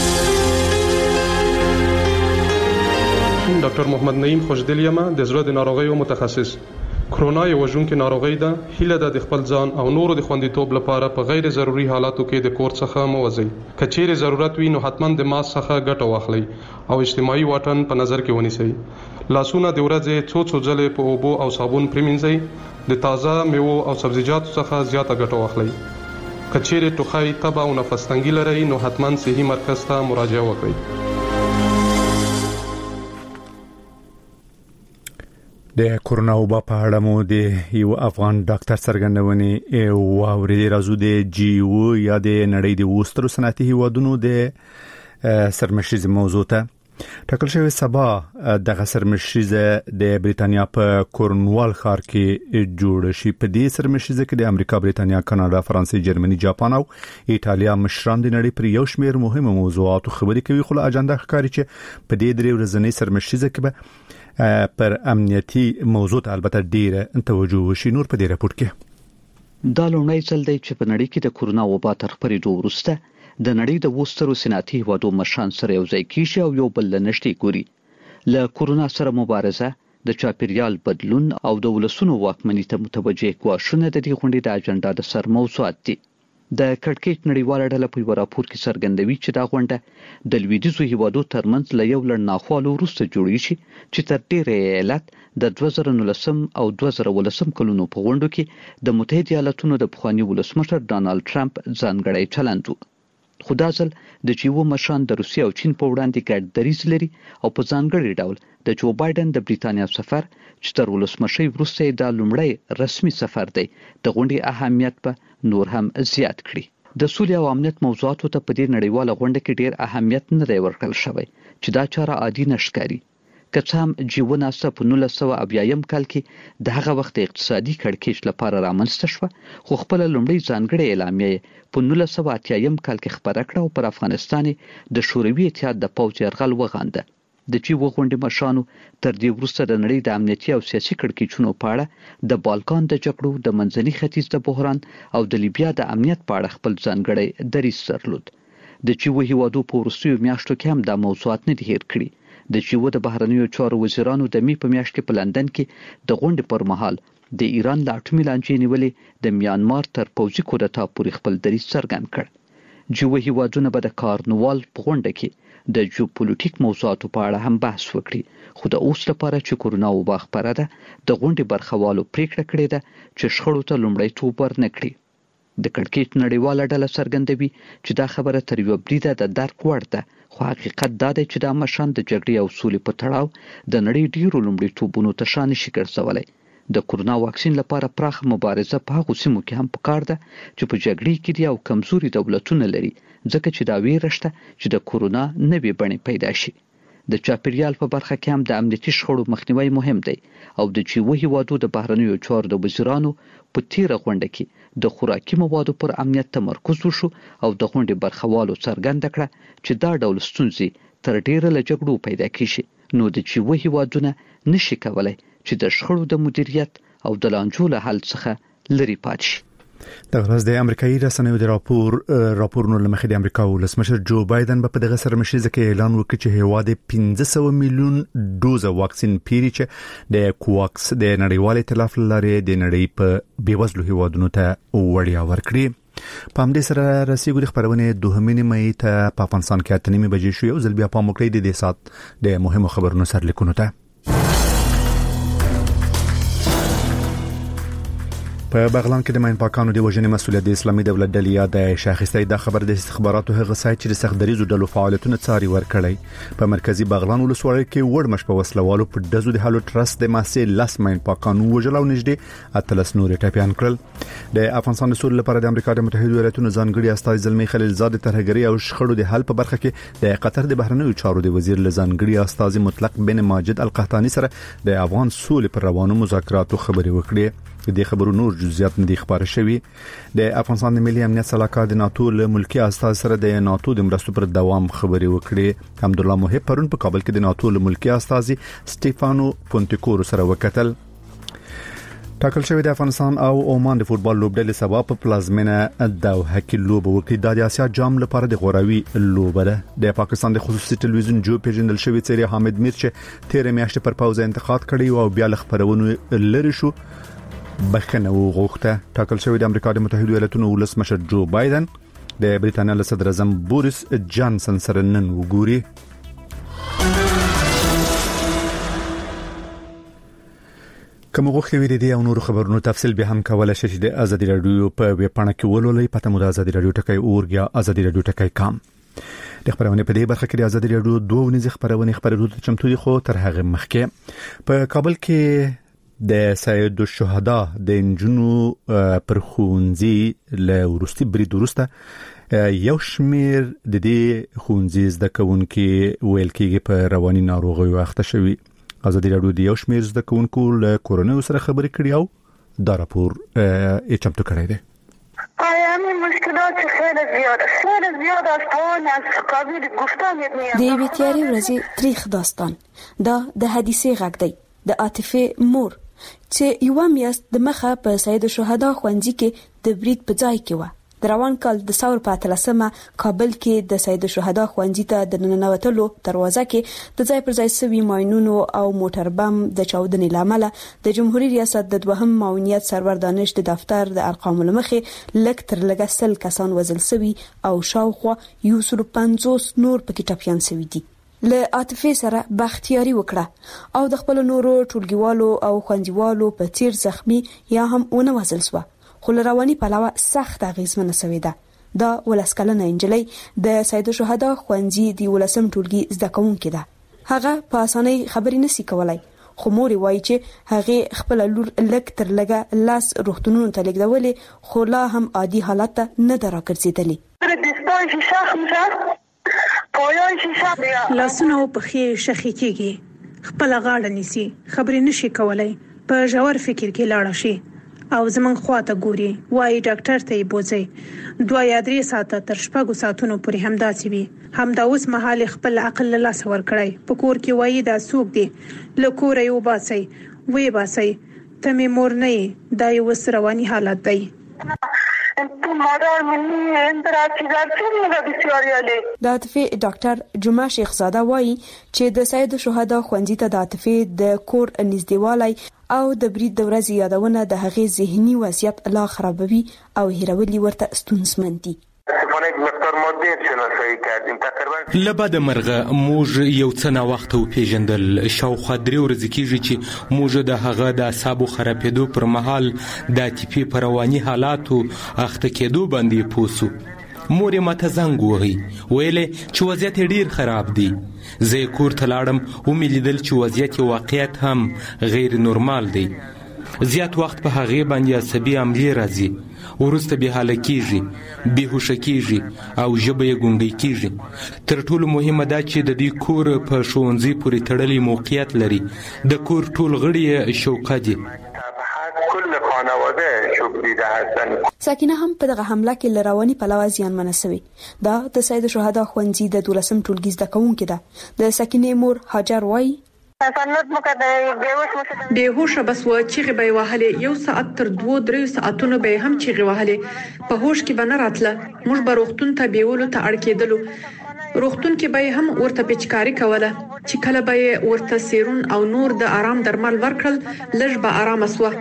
ډاکټر محمد نعیم خوشدل یم، د زړه د ناروغیو متخصص. کرونا یو وژونکې ناروغي ده. هیله ده د خپل ځان او نورو د خوندیتوب لپاره په غیر ضروري حالاتو کې د کور څخه مه وځئ. که چیرې ضرورت وي نو حتما د ماسک څخه ګټه واخلئ او اجتماعي واټن په نظر کې ونیسئ. لاسونه د ورځې څو ځلې په اوبو او صابون پریمنځئ. د تازه میوو او سبزیجاتو څخه زیاته ګټه واخلئ. که چیرې ټوخی، تبه او نفس تنګي لرئ نو حتما صحي مرکز ته مراجعه وکړئ. د کورونا وبا په اړه مو د یو افغان ډاکټر څرګندونې واورېدې. راځو د جیو یا د نړۍ د وسترو صنعتي هیوادونو د سرمشریزې موضوع ته. ټاکل شوی سبا دغه سرمشریزه د بریتانیا په کورنوال ښار کې جوړ شي. په دې سرمشریزه کې د امریکا، بریتانیا، کاناډا، فرانسې، جرمني، جاپان او ایټالیا مشران د نړۍ پر یو شمېر مهمه موضوعاتو خبرې کوي. خو له اجنډا ښکاري چې په دې 3 ورځنۍ سرمشریزه کې به پر امنیتي موضوع ته البته ډیره توجه وشي. نور په دې راپور کې دا لومړی ځل دی چې په نړۍ کې د کورونا وبا تر خپرېدو وروسته د نړۍ د وسترو صنعتي هیوادو مشران سره یو ځای کیږي او یو بل له نږدې ګوري. له کورونا سره مبارزه، د چاپیریال بدلون او د ولسونو واکمنۍ ته متوجه ګواښونه د دې غونډې د اجنډا د سر موضوعات دي. د کډکېټ نړیواله ډله په یو راپور کې څرګندوي چې دا غونډه د لویدیځو هیوادو ترمنځ له یو لړ ناخوالو وروسته جوړې شي چې تر ډیره علت د 2019 او 2018 کلونو په غونډو کې د متحده ایالاتونو د پخوانی ولسمشر ډانالډ ټرمپ ځانګړی چلند و. خو دا ځل د جیو مشران د روسیې او چین په وړاندې ګډ دریځ لري او په ځانګړي ډول د جو بایدن د بریتانیا سفر چې تر ولسمشي وروسته دا لومړی رسمي سفر دی د غونډې اهمیت په نور هم زیات کړي. د سولې او امنیت موضوعاتو ته په دې نړیواله غونډه کې ډیر اهمیت نه دی ورکړل شوی چې دا چاره عادي نشکاري. که څه هم جیو ناسا په 1980 کال کې د هغه وخت اقتصادي کړکېچ لپاره رامنځته شوه، خو خپل لومړی ځانګړی اعلامیه په 1980 کال کې خبره کړه او پر افغانستان د شوروي اتحاد د پوځ یرغل وغانده. د جیو غونډې مشرانو تر دې وروسته د نړۍ د امنیتي او سیاسي کړکېچونو په اړه د بالکان د جګړو، د منځني ختیځ د بحران او د لیبیا د امنیت په اړه خپل ځانګړی دریځ درلود. د جیو هیوادو په وروستیو میاشتو کې هم دا موضوعات نه دي هیر کړي. د جیو د بهرنیو چارو وزیرانو د می په میاشت کې په لندن کې د غونډې پر مهال د ایران له اټومي لانجې نیولې د میانمار تر پوځي کودتا پورې خپل دریځ څرګند کړ. جیو هیوادونه به د کارنوال په غونډه کې د جیوپولیټیک موضوعاتو په اړه هم بحث وکړي. خو د اوس لپاره چې کورونا وبا خپره ده، د غونډې برخوالو پریکړه کړې ده چې شخړو ته لومړیتوب ورنکړي. د کډکېټ نړیواله ډله څرګندوي چې دا خبره تر یوه بریده د درک وړ ده، خو حقیقت دا دی چې دا مشران د جګړې او سولې په تړاو د نړۍ ډیرو لومړیتوبونو ته شا نشي ګرځولی. د کورونا واکسین لپاره پراخ مبارزه په هغو سیمو کې هم پکار ده چې په جګړې کې دي او کمزوري دولتونه لري، ځکه چې دا ویره شته چې د کورونا نوې بڼې پیدا شي. د چاپیریال په برخه کې هم د امنیتي شخړو مخنیوی مهم دی او د G7 هیوادو د بهرنیو چارو د وزیرانو په تیره غونډه کې د خوراکي موادو پر امنیت تمرکز وشو او د غونډې برخوالو څرګنده کړه چې دا ډول ستونزې تر ډیره له جګړو پیدا کیږي، نو د G7 هیوادونه نشي کولای چې د شخړو د مدیریت او د لانجو له حل څخه لري پاتې شي. د غرض د امریکایي رسنیو د راپورونو لمخې د امریکا ولسمشر جو بایدن په دغه سرمشيزه کې اعلان وکړ چې هیواد 500 میلیون دوزه واکسین پیری چې د کوواکس د نړیوال ائتلاف لري د نړۍ په بیوزلو هیوادونو ته وړیا ورکړي. په همدې سره رسیدو د خبرونه 2 مې ته په افغانستان کې 8 بجې شو. یو ځل بیا په موکړې د سات د مهمو خبرونو سرلیکونو ته په بغلان کې د ماین پاکانو د وژنې مسؤلیت د اسلامي دولت ډلې یاد شاخصتي د خبر د استخباراتو هغه سایت چې د سختدریزو ډلو فعالیتونه څاري ورکړي. په مرکزی بغلان ولسوالۍ کې وړمش په وسلوالو په دزو د هالو ترست د ماسې لاس ماین پاکانو وژلو نږدې اتلس نور ټاپیان کړل. د افغانستان د سولې لپاره د امریکا د متحده ایالاتونو ځانګړي استاد زلمی خلیلزاد ترهګری او شخړو د حل په برخه کې د قطر د بهرنیو چارو د وزیر لزانګړي استاد مطلق بن ماجد القحطاني سره د افغان سولې پر روانو مذاکراتو خبري وکړي. د خبرو نور جزئیات نه خبره شوی. د افغانستان د ملي امنیت صلاحکار د ناتو له ملکی استاد سره د ناتو د مرستو پر دوام خبري وکړي. حمدالله محب پرون په کابل کې د ناتو له ملکی استاد سټيفانو پونتیکورو سره وکتل. ټاکل شوی د افغانستان او عمان د فوتبال لوبډلې سبا په پلازمینه دوحه کې لوب وکړي. د آسیا جام لپاره د غوراوي لوبه ده. د پاکستان د خصوصي ټلویزیون جو پیژندل شوی څیرې حامد میر چې 13 میاشتې پر پاوزه انتقاد کړی او بیا ل خبرونو لری شو بخنه وغوښته. ټاکل شوی د امریکا د متحده ایالاتونو ولسمشر جو بایدن د بریټانیا له صدر اعظم بوریس جانسن سره نن وګوري. کوم غوښتل ویری دی او نور خبرونو تفصیل به هم کولای شي د ازادي رادیو په ویب پاڼه کې ولولئ. پته مو د ازادي رادیو ټکی اورګیا ازادي رادیو ټکی کام. د خبرونه په دې برخه کې د ازادي رادیو دوه ونیزه خبرونه چمتو دي. خو تر هغه مخکې په کابل کې د سید الشهدا د انجنونو پر خونځي له ورستي برید ورسته یو شمیر د دې خونځي زده کوونکو ویل کېږي په رواني ناروغیو اخته شوی. ازادي رادیو د یو شمیر زده کوونکو له کورونا سره خبرې کړې او دا راپور یې چمتو کړی دی. همین مشکلات خیلی زیاد است از قابل گفتن د بیتیاری ورځې تاریخ داستان دا د حدیثي غږ دی د عاطفه مور چې یو میاشت د مخه په سید الشهدا خوندې کې د برید په ځای کې و. د روان کال د ثور په 13مه کابل کې د سید الشهدا خوندې ته د ننوتلو دروازه کې د ځای پر ځای سوي ماينونو او موټر بم د چاودنې لامل د جمهوریت ریاست د دوهم معاونیت سرور دانش د دفتر د ارقام لمخې لکتر لګسل کسان وزل سوي او شاوخوا 150 نور پکې ټاپیان سوي دي. له عاطفه سره بختیاري وکړه او د خپل نورو ټولګیوالو او خوندیوالو په تیر زخمی یا هم اونه وزل سو. خو رواني پلاوه سخت اغیزمنه سوي ده. دا ولسکلنه انجلۍ د سید الشهدا خوندې دی ولسم ټولګي زده کوونکې ده. هغه په اسانۍ خبرې نسی کولای. خو مور وایي چې هغه خپل لور لکتر لګه لاس روختونونو ته لګدولې خو لا هم عادي حالت نه دراګرځیدلې. لاسونه او پخې شخې کېږي، خپل غاړه نیسي، خبرې نشي کولای، په ژور فکر کې لاړ شي او زمون خواته ګوري. وایي ډاکټر ته یې بوځي. 2-3 ساعته تر 6 ساعتونو پورې همداسې وي. همدا اوس مهال خپل عقل له لاس ور کړی. په کور کې وایي دا څوک دی، له کوره یو باسي، وې باسي، ته مې مور نه یې. دا یو رواني حالت دی. د عاطفه ډاکټر جمعه شیخ زاده وایي چې د سید الشهدا خوندې ته د عاطفه د کور نږدېوالي او د برید د ورځې یادونه د هغې ذهني وضعیت لا خرابوي او هیرولي ورته ستونزمن دي. لبد مرغه موږ یو څه نه وخت او پیژندل شاوخوا 3 ورځې کېږي چې موږ د هغه د اعصابو خرابېدو پر مهال د عاطفي پر رواني حالاتو اخته کېدو باندې پوسو. مور یې ماته زنګ وهي، ویلې چې وضعیت ډیر خراب دی. زه کور ته لاړم او مې لیدل چې وضعیت واقعیت هم غیر نورمال دی. زیات وخت په هغه باندې عصبي عملي راځي، ورسته به حاله کیږي، بیهوشه کیږي او ژبه یې ګونګی کیږي. تر ټولو مهمه دا چې د دې کور په ښوونځي پورې تړلې موقعیت لري. د کور ټول غړي شوقه دي. ساکینه هم په دغه حمله کې لرواني پلوه زیانمنه شوې. دا د سید شهدا ښوونځي د 12م ټولګي زده کوونکې ده. د ساکینې مور هاجر وایي بیهوشه بس و چیغې به وهلې، 1 ساعت تر 2-3 ساعتونو به هم چیغې وهلې، په هوش کې به نه راتله. موږ به روغتون ته بیولو ته اړ کېدلو، روغتون کې به هم ورته پیچکاری کوله، چې کله به ورته سیرون او نور د آرام درمل ورکړل لږ به آرام اسوه.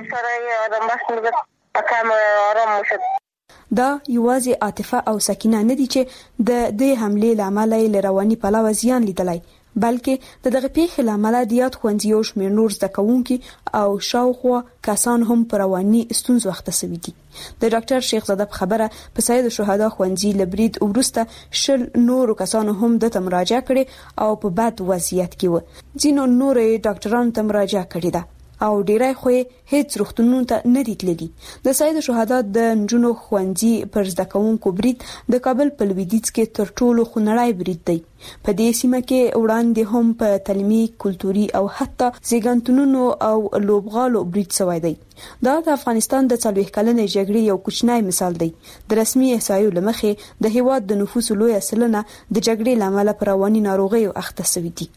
دا یوازې عاطفه او سکینه نه دي چې د دې حمله لامل یې لرواني پلوه زیان لیدلای، بلکې دغه پیښې لامل د یاد خوندیو شمیر نور زده کوونکي او شاوخوا کسان هم پر رواني ستونزو وخت سوي دي. د ډاکټر شیخ زاده په خبره په سید شهدا ښوونځي لبرید ورسته شل نور کسان هم د مراجعه کړي او په بد وضعیت کې و. ځینو نور ډاکټرانو ته مراجعه کړې ده او ډیرای خو هیڅ روغتونونو ته نه دي تللي. د سید شهدا د نجونو ښوونځي پر زده کوونکو برید د کابل په لویدیځ کې تر ټولو خونړی برید دی. په دې سیمه کې وړاندې هم په تعلیمي، کلتوري او حتی زیږنتونونو او لوبغالو برید شوی دی. دا د افغانستان د 40 کلنې جګړې یو کوچنی مثال دی. د رسمي احصایو لمخې د هیواد د نفوس لویه سلنه د جګړې لامل پر رواني ناروغیو اخته شوی دي.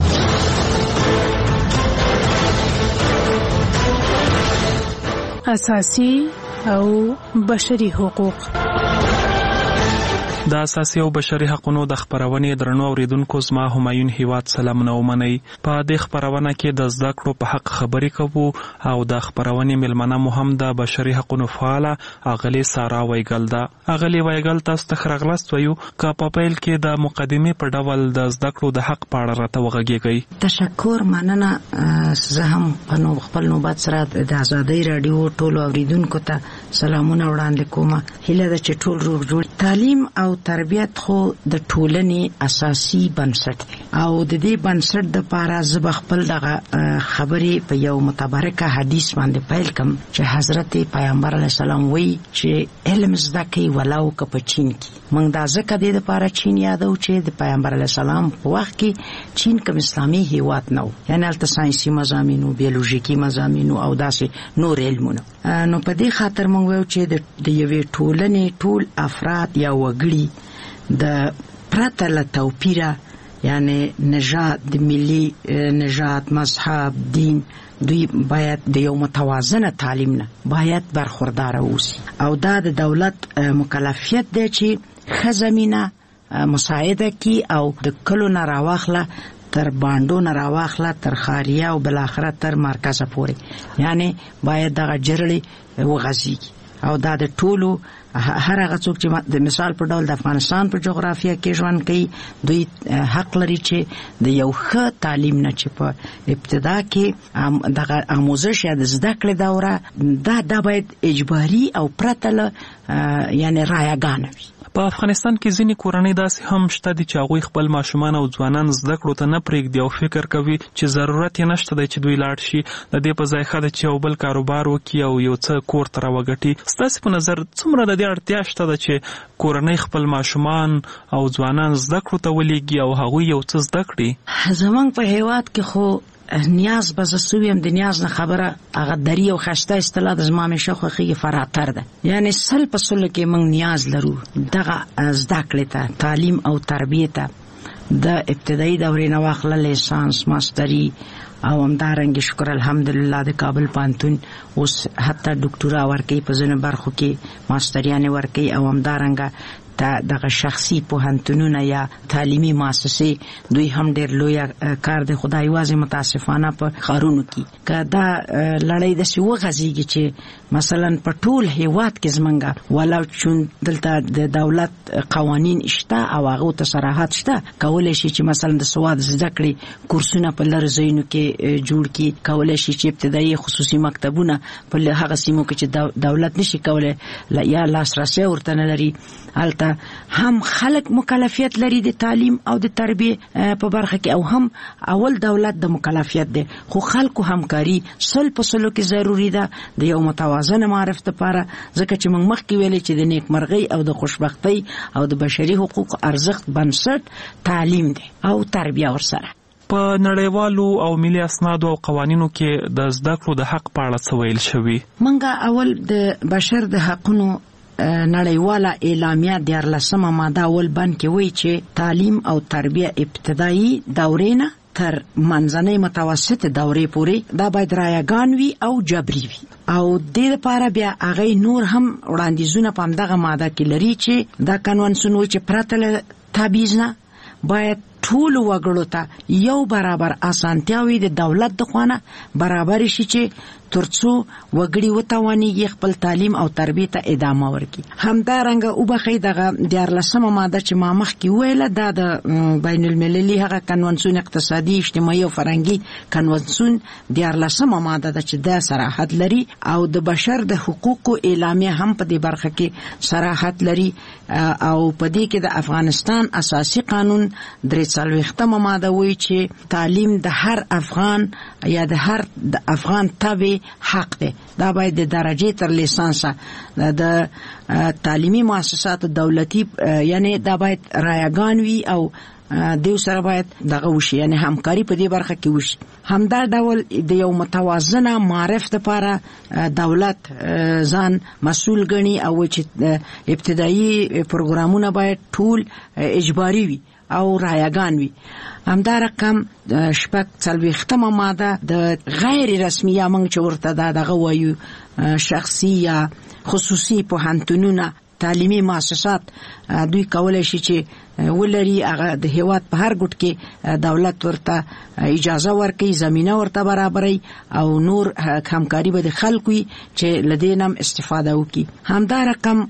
اساسي او بشري حقوق. د اساسي او بشري حقوقو د خبرونې درنو اوریدونکو زما همایون هیواد سلامونه ومنئ. په دې خبرونه کې د زده کړو په حق خبرې کوو او د خبرونې ملمنه مهم د بشري حقوقو فعاله اغلی سارا وایګل ده. اغلی وایګل تاسو ته خرغلست وایو که په پیل کې د مقدمه په ډول د زده کړو د حق په اړه راته وغږیږئ. تشکر، مننه. زه هم په خپل نوبت سره د ازادۍ رادیو ټولو اوریدونکو ته سلامونه وړاندې کوم. هیله ده چې ټول روغ جوړ. تعلیم او تربیت خو د ټولنې اساسي بنسټ دی او د دې بنسټ د لپاره زه خپل دغه خبرې په یو متبرکه حدیث باندې پیل کوم چې حضرت پیغمبر علیه السلام وایي چې علم زده کړئ ولو که په چین کې. موږ دا ځکه د لپاره چین یادو چې د پیغمبر علیه السلام په وخت کې چین کوم اسلامي هیواد نه و، یعنی هلته ساینسي مضامینو، بیولوژیکي مضامینو او داسې نور علمونه. نو په دې خاطر موږ وایو چې د یوې ټولنې ټول افراد یا وګړي د پرته له توپیره، یعنی نژاد، د ملي نژاد، مذهب، دین، دوی باید د یو متوازنه تعلیم نه باید برخوردار اوسي او دا د دولت مکلفیت دی چې ښه زمینه مساعده کی او د کلو نه راواخله تر باندو نه راواخله تر خاریه او بلاخره تر مرکزه پورې، یعنی باید دغه جرړې وغځیږي او دا د ټولو هر هغه څوک چې د مثال په ډول د افغانستان په جغرافیه کې ژوند کوي دوی حق لري چې د یو ښه تعلیم نه چې په ابتدا کې دغه آموزش یا د زده کړې دوره دا باید اجباري او پرته له یعنی رایګانه وي. په افغانستان کې ځینې کورنۍ داسې هم شته دي چې هغوی خپل ماشومان او ځوانان زده کړو ته نه پرېږدي او فکر کوي چې ضرورت یې نشته دی چې دوی لاړ شي، د دې په ځای ښه ده چې یو بل کاروبار وکړي او یو څه کور ته راوګټي. ستاسې په نظر څومره د دې اړتیا شته ده چې کورنۍ خپل ماشومان او ځوانان زده کړو ته ولېږي او هغوی یو څه زده کړي؟ زمونږ په هیواد کې خو نیاز به زه سویم د نیاز نه خبره هغه دري او خسته اصطلاح د زما همیشه خوښیږي فراتر ده، یعنی سل په سلو کې موږ نیاز لرو دغه زده کړې ته، تعلیم او تربیې ته، د ابتدایي دورې نه واخله لیسانس، ماستري او همدارنګه شکر الحمدلله د کابل پوهنتون اوس حتی ډاکټورا ورکوي، په ځینو برخو کې ماستریانې ورکوي او همدارنګه دغه شخصي پوهنتونونه یا تعلیمي مؤسسې دوی هم ډېر لوی کار دی. خدای یوازې متاسفانه په ښارونو کې که دا لړۍ داسې وغځېږي چې مثلا په ټول هیواد کې زمونږ ولو چون دلته د دولت قوانین شته او هغو ته صراحت شته، کولی شي چې مثلا د سواد زده کړې کورسونه په لرې ځایونو کې جوړ کړي، کولی شي چې ابتدایي خصوصي مکتبونه په هغه سیمو کې چې دولت نشي کولی یا لاسرسی ورته نه لري هلته البته هم خلک مکلفیت لري د تعلیم او د تربیه په برخه کې، او هم اول دولت د مکلفیت دی، خو خلکو همکاري سل په سلو کې ضروری ده د یو متوازن معرف لپاره، ځکه چې موږ مخکې ویلې چې د نیکمرغۍ او د خوشبختۍ او د بشري حقوق ارزښت بنسټ تعلیم دی او تربیه ورسره. په نړیوالو او ملي اسنادو او قوانینو کې د زده کړو د حق په اړه څه ویل شوي؟ منګه اول د بشر د حقونو نړیواله اعلامیه د 14مه ماده اول بند کې وایي چې تعلیم او تربیه ابتدایي دورې نه تر منځنۍ متوسط دورې پورې دا باید رایگان وي او جبري وي، او د دې لپاره بیا هغه نور هم وړاندیزونه په همدغه ماده کې لري چې دا کنوانسیون وایي چې پرته له تبعیض نه باید ټول وګړو ته یو برابر اسانتیاوي د دولت د خوانه برابر شي چې ترڅو وګړي وتوانيږي خپل تعلیم او تربیه ته ادامه ورکړي. همدارنګه وبخې دغه 14مه ماده چې ما مخکې ویله دا د بین المللي هغه کنوانسیون اقتصادي اجتماعي او فرهنګي کنوانسیون 14مه ماده ده چې دا صراحت لري، او د بشر د حقوقو اعلامیه هم په دې برخه کې صراحت لري، او په دې کې د افغانستان اساسي قانون 43مه ماده وایي چې تعلیم د هر افغان یا د هر افغان تابع حق دی. دا باید د درجه تر لیسانس د تعلیمي مؤسسات دولتي یعنی دا باید رایگان وي او دیو سره باید دغه وشي، یعنی همکاري په دې برخه کې وشي. همدا ډول د یو متوازنه معرف لپاره دولت ځان مسؤل ګڼي او چې ابتدایي پروګرامونه باید ټول اجباري وي او رایگان وي. همدا رقم 46مه ماده د غیر رسمي یا موږ چې ورته دغه وایو شخصي یا خصوصي پوهنتونونه تعلیمي مؤسسات دوی کولای شي چې ولري هغه د هیواد په هر ګوټ کې دولت ورته اجازه ورکړي، زمينه ورته برابري او نور همکاري به د خلکو چې لدینم استفاده وکړي. همدا رقم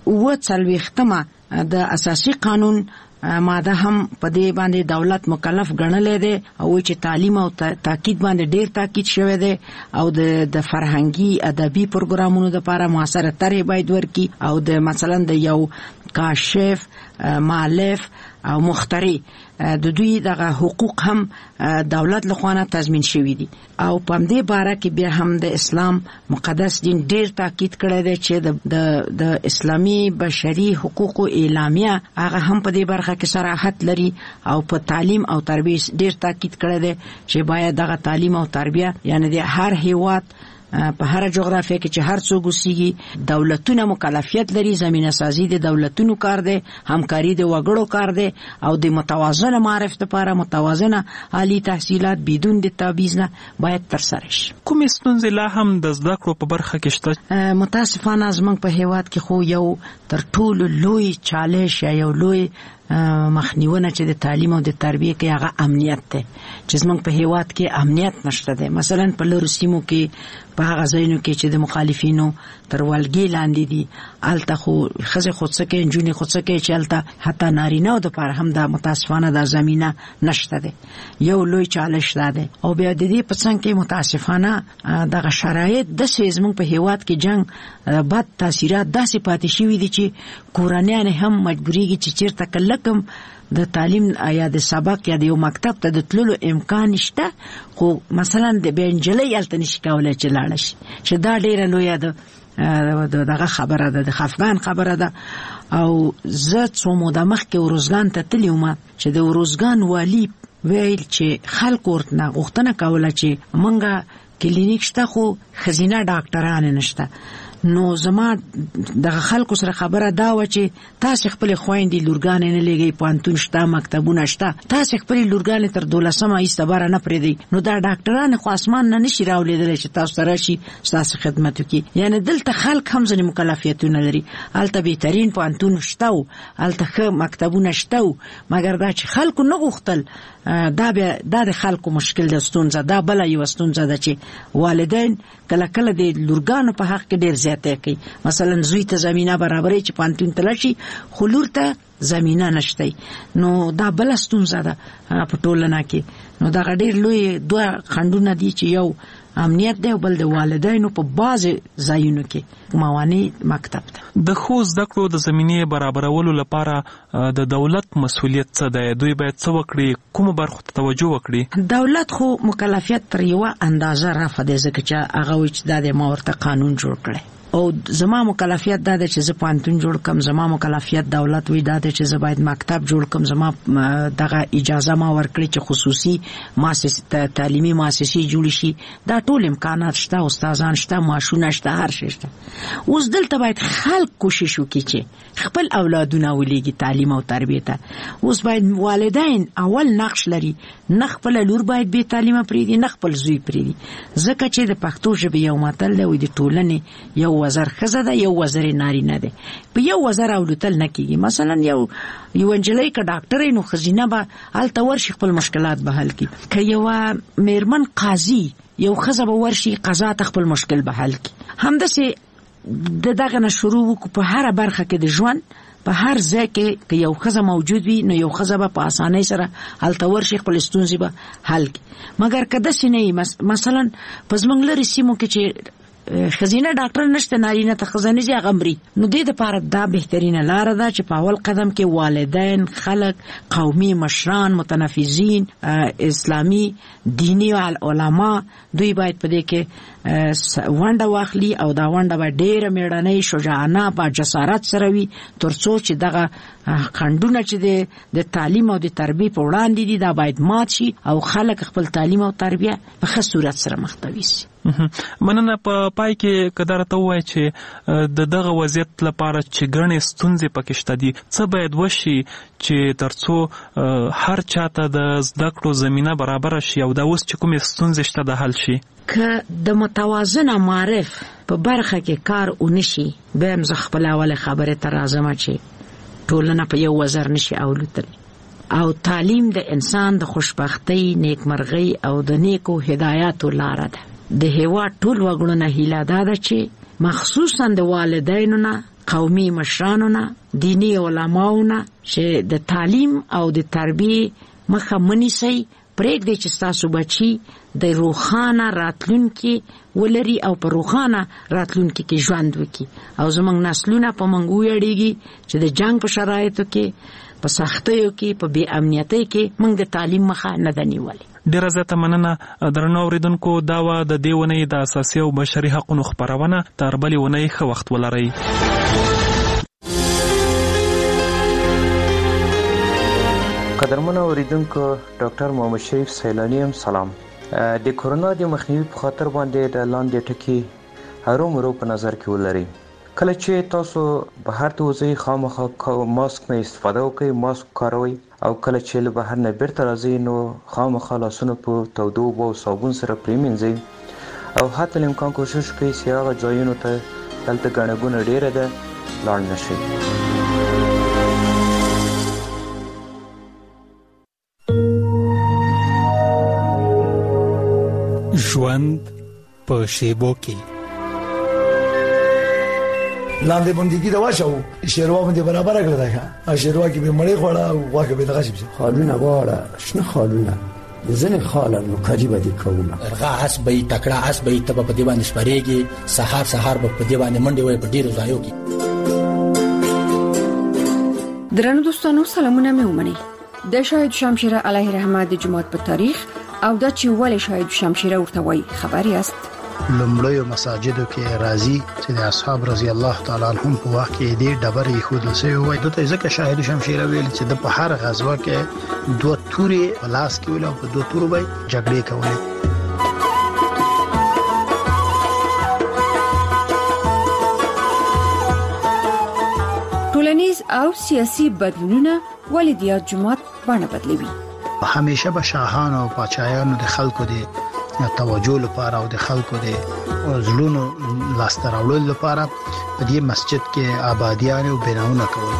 43مه د اساسي قانون ماده هم په دې باندې دولت مکلف ګڼلې ده او چې تعلیم او تاکید باندې ډیر تاکید شوی دی، او د فرهنګي ادبي پروګرامونو لپاره موثره طرح باید ورکړي، او د مثلا د یو کاشف مؤلف او مخترع د دوی دغه حقوق هم دولت لخوا تضمین شوی دي. او په دې باره کې بیا هم د اسلام مقدس دین ډیر تاکید کړی دی چې د اسلامي بشري حقوقو اعلامیه هغه هم په دې برخه کې صراحت لري، او په تعلیم او تربیه ډیر تاکید کړی دی چې باید دغه تعلیم او تربیه یعنی د هر هیواد په هر جغرافیه کې چې هر څوک اوسېږي دولتونه مکلفیت لري، زمينه سازي د دولتونو کار دی، همکاري د وګړو کار دی، او د متوازنه معرفت لپاره متوازنه عالی تحصیلات بدون د تبعیض نه باید ترسره شي. کومې ستونزې لا هم د زده کړو په برخه کې شته؟ متاسفانه زموږ په هیواد کې خو یو تر ټولو لوی چالش یا یو لوی مخنیونه چې د تعلیم او د تربیه کې هغه امنیت دی، چې زموږ په هیواد کې امنیت نشته دی. مثلا په لورو سیمو کې په هغه ځایونو کې چې د مخالفینو تر ولګي لاندې دي الته خو خزه خودسکه انجونی خودسکه چې الته حتی نارینه د پر هم د متاسفانه د زمينه نشته دی. یو لوی چالش ده، او بیا د دې په څنګه کې متاسفانه دغه شرایط د سیزمن په هیواد کې جنگ بد تاثیرات داسې پاتې شوې دي چې کورنیان هم مجبوريږي چې چیرته کلکم د تعلیم یا د سبق یا د یو مکتب ته د تللو امکان نشته، خو مثلا د بنجلې الته نشي کولای چې لاړ شي، چې دا ډیره لوی ده دغه خبره ده، د خفقان خبره ده. او زه څو موده مخکې ورزګان ته تلم چې د ورزګان والی ویل چې خلک ورته غوښتنه کوله چې مونږه کلینیک شته خو خزینه ډاکټران نشته. نو زما د خلکو سره خبره دا و چې تاسو خپل خويندې لورګان نه لګي، پانتون شته، مکتبونه شته، تاسو خپل لورګان تر 12مه ایستبار نه پریدي. نو دا ډاکټران خو اسمان نه نشي راولېدل چې تاسو سره شي تاسو خدمت وکړي. یعنی دلته خلک هم ځنې مکلفیتونه لري، الته بهترین پانتون شته، الته مکتبونه شته، مګر دا چې خلکو نه غوښتل دا د خلکو مشکل د ستونزه دا بل یو ستونزه ده چې والدین کله کله د لورګانو په حق کې ډیر زیاته کوي. مثلا زوی ته زمينه برابرې چې پانتون تلشي خو لور ته زمينه نشته، نو دا بل ستونزه ده په ټولنه کې. نو دا ډیر لوی دوه خندونه دي چې یو امنیت دی او بل د والدینو په باز ځایونو کې موانع مکتب ته د خو زده کړو د زمینې برابرولو لپاره د دولت مسؤلیت څه دی؟ دوی باید څه وکړي؟ کومه برخه ته توجه وکړي؟ دولت خو مکلفیت تر یو اندازه رافع دی، ځکه چې هغه وایي چې دا د ما ورته قانون جوړ کړی او زما مکلفیت دا ده چې زه پوهنتون جوړ کم، زما مکلفیت دولت وی دا ده چې زه باید مکتب جوړ کم، زما دغه اجازه ما ورکړي چې خصوصي مؤسسه تعلیمي مؤسسې جوړ شي. دا ټول امکانات شته، استادان شته، ماشونه شته، هر شی شته. اوس دلته باید خلک کوشش وکړي چې خپل اولادونه ولېږي تعلیم او تربیه ته. اوس باید والدین اول نقش لري، نه خپل لور باید به تعلیمه پریږدي، نه خپل زوی پریږدي، ځکه چې د پښتو ژبې یو متل دی د ټولنې یو وزر خزه ده، یو وزر نارینه ده. په یو وزر اولتل نه کیږي. مثلا یو انجلۍ که ډاکټر نو خزینه به الته ورشي خپل مشکلات به حل کی. که یو میرمن قاضي یو خزه به ورشي قضا ته خپل مشکل به حل کی. همداسې دغه نه شروع وکړو په هر برخه کې د ژوند په هر ځای کې که یو خزه موجود وي نو یو خزه به په اسانۍ سره هلته ورشي خپل ستونزې به حل کی. مګر که داسې نه وي، مثلا په زموږ لرې سیمو کې چې خزینه ډاکټر نشته، نارینه ته خزانه زی غمري، نو دې لپاره دا بهترینه لار ده چې په اول قدم کې والدین، خلک، قومي مشران، متنفذین، اسلامی دینی علما دوی باید په دې کې ونډه واخلي او دا ونډه به ډېره میړنۍ، شجاعانه، با جسارت سره وي، ترڅو چې دغه خنډونه چې د تعلیم او د تربیه په وړاندې دي دا باید مات شي او خلک خپل تعلیم او تربیه په ښه صورت سره مخته وي. مننه. په پای کې کدار ته وای چې د دغه وضعیت لپاره چې ګڼې ستونزې پکې شته دي، څه باید وشي چې ترڅو هر چاته د زده کړو زمينه برابر شي او دا اوس چې کومې ستونزې شته د حل شي؟ که د متوازن معرف په برخه کې کار ونشي، به هم زه خپل اول خبره ته راځم چې ټولنه په یو وزر نشي اولتلی او تعلیم د انسان د خوشبختی، نیکمرغۍ او د نیکو هدایاتو لاره ده. د هیواد ټول وګړو هیله ده چې مخصوصا د والدینو نه، قومي مشرانو نه، دینی علماو نه چې د تعلیم او د تربیه مخه منیسي، پرېږدي چې ستاسو بچي د روښانه راتلونکي ولري او په روښانه راتلونکي کې ژوند وکړي او زموږ نسلونه په موږ ویاړيږي چې د جنگ په شرایطو کې، په سختیو کې، په بې امنیتۍ کې موږ د تعلیم مخه نه ده نیولې. ډیره زیاته مننه. درنو اوریدونکو، دا و د دې ونې د اساسي او بشري حقوقو خبرونه. تر بلې ونې ښه وخت ولرئ. قدرمن اوریدونکو، ډاکټر محمد شریف سیلانی هم سلام. د کورونا د مخنیوي په خاطر باندې د لاندې ټکي هرومرو په نظر کې ولرئ. کله چې تاسو بهر ته وځئ خامخا ماسک نه استفاده وکړئ، ماسک کاروئ، او کله چې له بهر نه بیرته راځئ نو خامخا لاسونه په تودو اوبو او صابون سره پرېمینځئ او حتی الامکان کوشش وکړئ چې هغه ځایونو ته دلته ګڼه ګوڼه ډېره ده لاړ نه شئ. ژوند په شیبو کې لاندې باندې دا واښو شیروا باندې برابر کړل دا شیروا کې به مړی خوړه او واګه به دغه شي خالونه واړه شنه خالونه ځنه خاله نو کاجی باندې کومه ارغا اس به تکړه اس به ته په دی باندې شپریږي، سحر به په دی باندې منډي وای په ډیرو ځایو کې. درنو دوستانو، سلامونه مې ومنئ. د شاهد شمشیره علیه رحمت د جمعات په تاریخ او د چې ولې شاهد شمشیره ورته وای خبر یاست؟ لمړیو مساجدو کې راځي چې د اصحاب رضی الله تعالی عنهم په وخت کې دې ډبرې خود سوي وای. دته ځکه شاهد شمشیره ویل چې د په هر غزوه کې دوه توري لاس کې ول او په دوه تورو به جګړې کولې. ټولنیز او سیاسي بدلونونه ولې د جمعات باندې بدلوي؟ همیشه به شاهان او پاچایانو د خلکو د توجه لپاره او د خلکو د زلونو لاسته راوړلو لپاره په دې مسجد کې آبادیان او بناونه کول.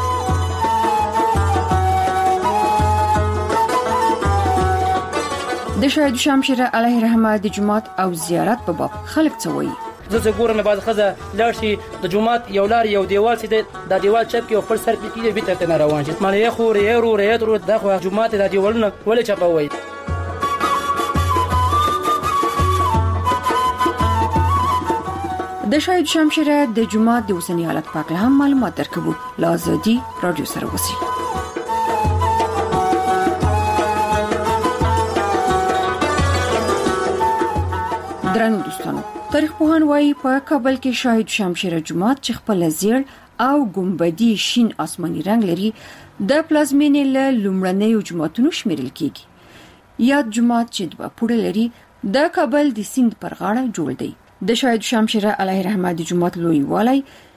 د شاهد شمشیره علیه رحمت د جمعات او زیارت په باب خلک څه وایي؟ زه ګورم بعد خزه لاړ شي د جمعات یو لار یو دیوال سي د دیوال چپ کې خپل سر کې بیت ته روان شي مالې خو ریرو دغه جمعات د دیوالونه ولې چپوي. د شاهد شمشيره د جمعات د اوسنی حالت په اړه هم معلومات درکوي. لازدي رادیو سره وسی. درنو دوستانو، تاریخ پوهان وايي په کابل کې شاهد شمشيره جمعات چې خپل زیړ او ګمبدي شین آسماني رنگ لري د پلازمینې له لومړنیو جمعاتونو شمیرل کیږي. یاد جمعات چې د پوره لري د کابل د سیند پر غاړه جوړ دی. د شاهد شمشيره علیه رحمت د جمعات لوی والی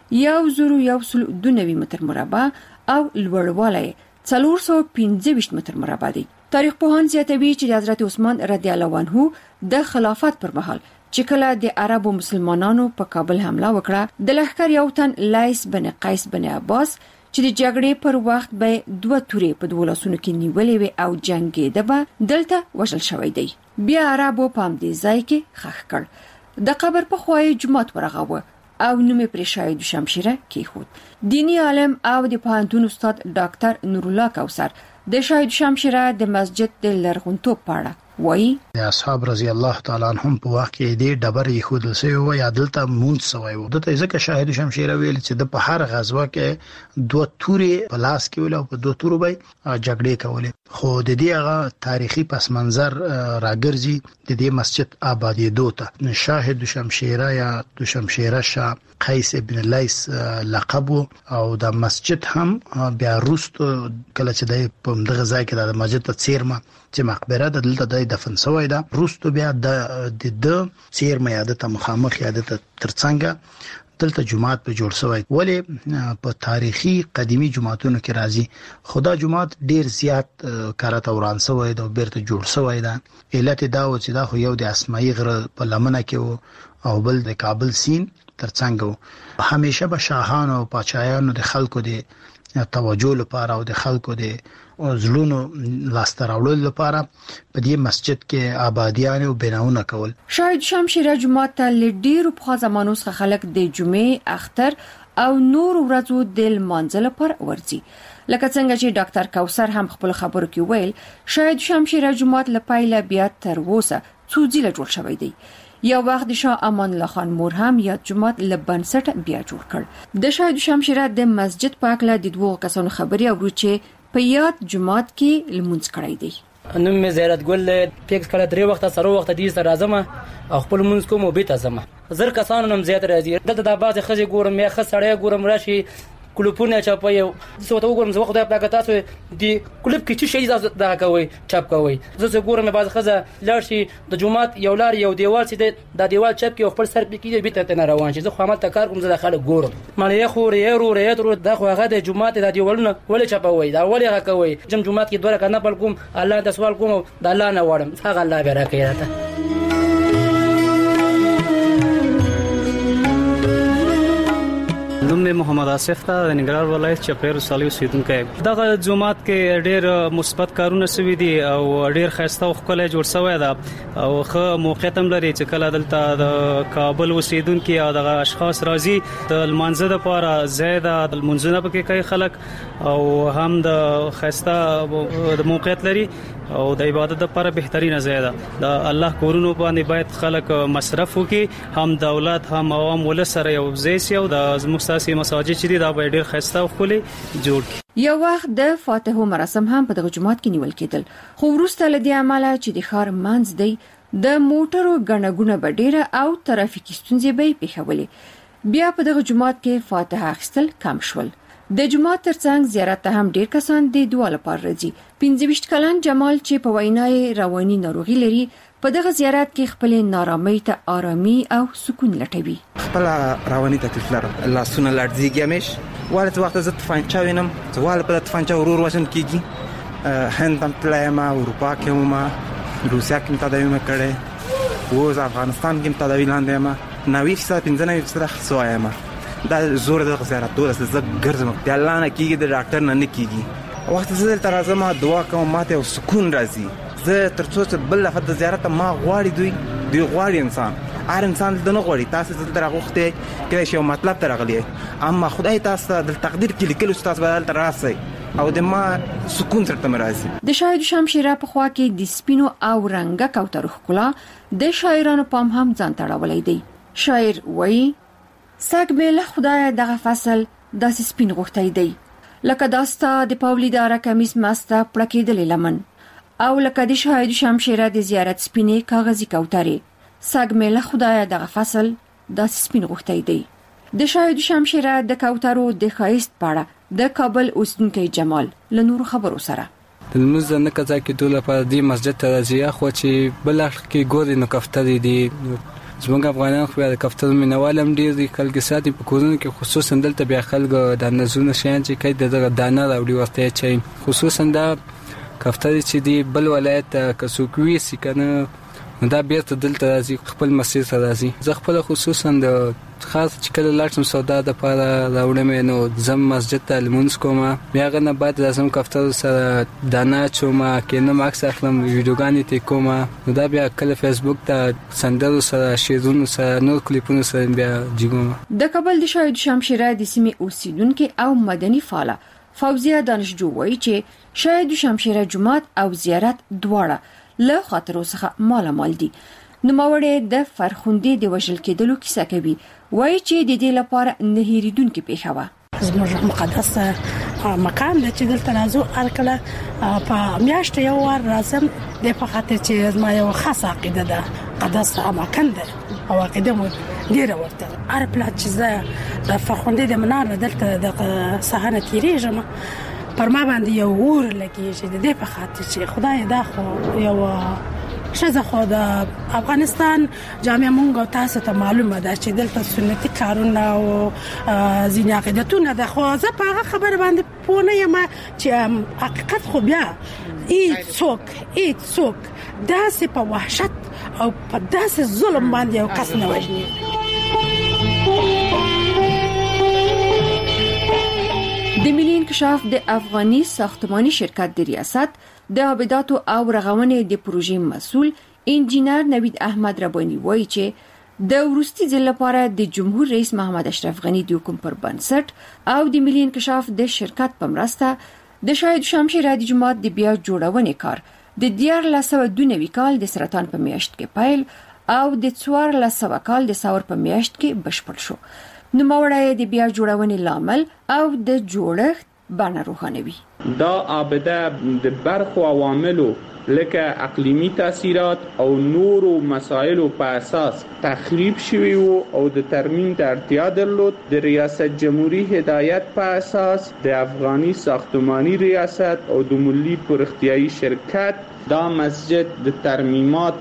1.2 متر مربع او لوړوالی 425 متر مربع دی. تاریخ پوهان زیاتوي چې د حضرت عثمان رضی الله عنه د خلافت پر مهال چې کله د عربو مسلمانانو په کابل حمله وکړه، د لښکر یو تن لایس بن قیس بن عباس چې د جګړې پر وخت به 2 تورې په 2 لاسونو کې نیولې وي او جنگیده به دلته وژل شوی دی. بیا عربو پام دې ځای کې خښ کړ. د قبر په خوای جمعات ورغاوه او نومې پر شاهد شمشيره کېښود. دینی عالم او د پوهنتون استاد ډاکټر نور الله کوثر د شاهد شمشيره د مسجد د لرغونتوب په اړه وایي د اصحاب رضی الله تعالی عنهم په واقع کې د ډبر یخود سوی و یا دلته مونږ سوی و. دته ځکه شاهد شمشيره ویل چې د په هر غزوه کې 2 تورې په لاس کې ول او په 2 تورو به جګړې کولې. خو د دې هغه تاریخي پس منظر راګرځي د دې مسجد آبادی دوته شاهد شمشيره یا د شمشيره شاه قیس ابن لیس لقب او د مسجد هم بیا روست کله چې د په دغه ځای کې د مسجد ته چیرمه چې مقبره د دلته د دفن شوی ده، روست بیا د چیرمه یادته مخامخ یادته ترڅنګ دلته جمعات په جوړ شوی. ولی په تاریخي قديمي جمعاتونو کې راځي خدا جمعات ډیر زیات کارته وران شوی دا بیرته جوړ شوی ده. علت دا و چې دا خو یو د اسماعي غره په لمنه کې او بل د کابل سین ترڅنګ همیشه به شاهان او پاچایانو د خلکو د توجه لپاره او د خلکو د زلونو لاستراولو لپاره په دې مسجد کې آبادیان او بناونه کول. شاهد شمشيره جمعات ته ډیر په زمانو څخه خلک د جمعې اختر او نور ورځو د منځل پر ورځي. لکه څنګه چې ډاکټر کوثر هم خپل خبرو کې ویل، شاهد شمشيره جمعات لپاره بیا تر اوسه څوځله جوړ شوی دی. یو وخت د شاه امان الله خان مور هم یاد جمعات لبنسټ بیا جوړ کړ. د شاهد شمشيره د مسجد پاکله د 2 کسانو خبري او چې په یاد جمعات کې لمونځ کړی دی. نوم مې زیارت ګل پیکس کړه 3 وخت سره وخت دې سره راځم او خپل مونږ کوم او بیت ازم زر کسانو نوم زیات راځي. دلته د باز خځې ګورم یا خسړې ګورم راشي کلوپونه چاپي زه ته وګورم زه خدای په لګا تاسو دی کلوب کې چې شي دا کوي چاپ کوي. زه ګورم باز خځه لارشي د جمعات یو لار یو دیوال چې د دیوال چاپ کې خپل سر کې بیت ته روان شي. زه خو عمل تکار کوم زه داخله ګورم مالې خو ریرو دا خو هغه د جمعات د دیوالونه ولې چاپوي دا ولې هغه کوي. جمعات کې دوه کنه بل کوم الله د سوال کوم د الله نه وړم هغه الله به راکړي راته. نوم محمد آصف ته د ننګرهار ولایت چپیر صالح اوسیدونکی. دغه جمعات کې ډېر مثبت کارونه شوي دي او ډېر ښایسته او ښکلی جوړ شوی ده او ښه موقعیت هم لري چې کله دلته د کابل اوسیدونکي او دغه اشخاص راځي د لمانځه دپاره ځای ده، د لمونځونه پکې کوي خلک او هم د ښایسته د موقعیت لري او د عبادت لپاره بهترینه ځای ده. د الله کورونو باندې باید خلک مصرف وکړي، هم دولت هم عوام ولس سره یو ځای شي او د زموږ سیاسي مساجد چې دي دا به ډېر ښایسته او ښکلي جوړ کړي. یو وخت د فاتحو مراسم هم په دغه جمعات کې نیول کېدل، خو وروسته له دې عمله چې د ښار منځ دی د موټرو ګڼه به ډېره او ترافیکي ستونزې به یې پېښولې. بیا په دغه جمعات کې فاتحه اخیستل کم شول. د جمعات ترڅنګ زیارت ته هم ډیر کسان د دعا لپاره راځي. 25 کلن جمال چې په وینای رواني ناروغي لري په دغه زیارت کې خپل نارامۍ ته آرامي او سکون لټوي. خپل رواني تکلیف لرم، لاسونه لړزيږي مې ولې وخت زه تفانچا وینم ځوال په تفانچا ورور وژن کیږي. هند هم تلایم اروپا کې ما روسیا کې تداوی کړي و افغانستان کې تداوی لاندې ما 90 سره خصوایم دا زور د زیارت دوه زه ګرځم د الله نه کیږي د ډاکټر نه کیږي. وخت زه تر ازم دعا کوم ماته او سکون راځي. زه تر څو چې بل لفظ د زیارت ما غواړي دوی غواړي انسان د نه غواړي تاسو د ترغوخته کې شی مطلب ترغلی اما خدای تاسو د تقدیر کې لیکل تاسو بدل تر راسي او د ما سکون ترته مرাজি. د شاهد شمشيره په خوا کې د سپینو او رنګه کوتر ښکلا د شاعرانو پام هم ځان تړولې دی. شاعر وایي ساګ مې له خدای دغه فصل داسې سپین غوښتای دی لکه داستا د پاولیداره کمیس ماسته پړکېدلې لمن او لکه د شاهد شمشیره د زیارت سپینې کاغذي کوترې. ساګ مې له خدای دغه فصل داسې سپین غوښتای دی. د شاهد شمشیره د کوترو د خایست پاړه د کابل اوسیدونکو جمال له نور خبرو سره د لمونځ نه قضا کېدو لپاره د مسجد ته راځي، خو چې بل اخر کې ګوري نو کفترې دي. زموږ افغانان خو د کفترو مینوال هم ډېر دي، خلک ساتي په کورونو کې، خصوصا دلته بیا خلک د نزونه شیان چې کوي دغه دانه راوړي ورته چي، خصوصا دا کفترې چې دی بل ولایت که څوک ویسي کنه دا بیرته دلته راځي خپل مسیر ته راځي. زه خپل خصوصا د خاص چې کله لاړم سودا د پاره راوړم نو زم مسجد ته لمونځ کوم، بیا غنه بعد راځم کفتر سره دانا چوم کینه ماکس اخلم ویډیوګانی ته کوم، نو دا بیا کله فیسبوک ته سندرو سره شیرونو سره نور کلیپونو سره بیا جګوم. د کابل د شاهد شمشیره د سیمې اوسیدونکو او مدني فعال فوزیه دانشجو وایي چې شاهد شمشیره جماعت او زیارت دواړه له خاطرو څخه مال دي. نوموړی د فرخوندې د وژل کېدلو کیسه کوي، وایي چې د دې لپاره نه هېریدونکې پیښه وه. زموږ مقدس مکان دی چې دلته راځو هر کله په میاشت یو وار راځم د په خاطر چې زما یو خاصه عقیده ده، مقدس مکان دی او عقیده مو ډیره ورته هر پلات چې زه د فرخوندې د منار دلته د سهار تیریږم پر ما باندې یو اور لګیږي د دې په خاطر چې خدای دا خو یو شزه خو د افغانستان جامعه مونږ تاسو ته معلومه ده چې دلته سنتي کارونه او ځینې عقیدتونه ده، خو زه په هغه خبره باندې پوه نه یم چې حقیقت خو بیا هیڅ څوک داسې په وحشت او په داسې ظلم باندې یو کس نه وژني. د ملي انکشاف د افغاني ساختماني شرکت د ریاست د عبادت او رغونې د پروژې مسؤل انجینر نوید احمد ربانی وایي چې د وروستي ځل لپاره د جمهور رئیس محمد اشرف غنی د حکم پر بنسټ او د ملي انکشاف د شرکت په مرسته د شاهد شمشیره د جماعت د بیا جوړونې کار د 1992 کال د سرطان په میاشت کې پیل او د 1400 کال د ساور په میاشت کې بشپړ شو. نوموړی د بیا جوړونې لامل او د جوړښت بڼه روښانوي. دا عابده د برخو عواملو لکه اقلیمی تاثیرات او نورو مسایلو په اساس تخریب شوی او د ترمیم ته اړتیا درلود. د ریاست جمهوریت هدایت په اساس د افغاني ساختماني ریاست او د ملي پرختیايي شرکت دا مسجد د ترمیمات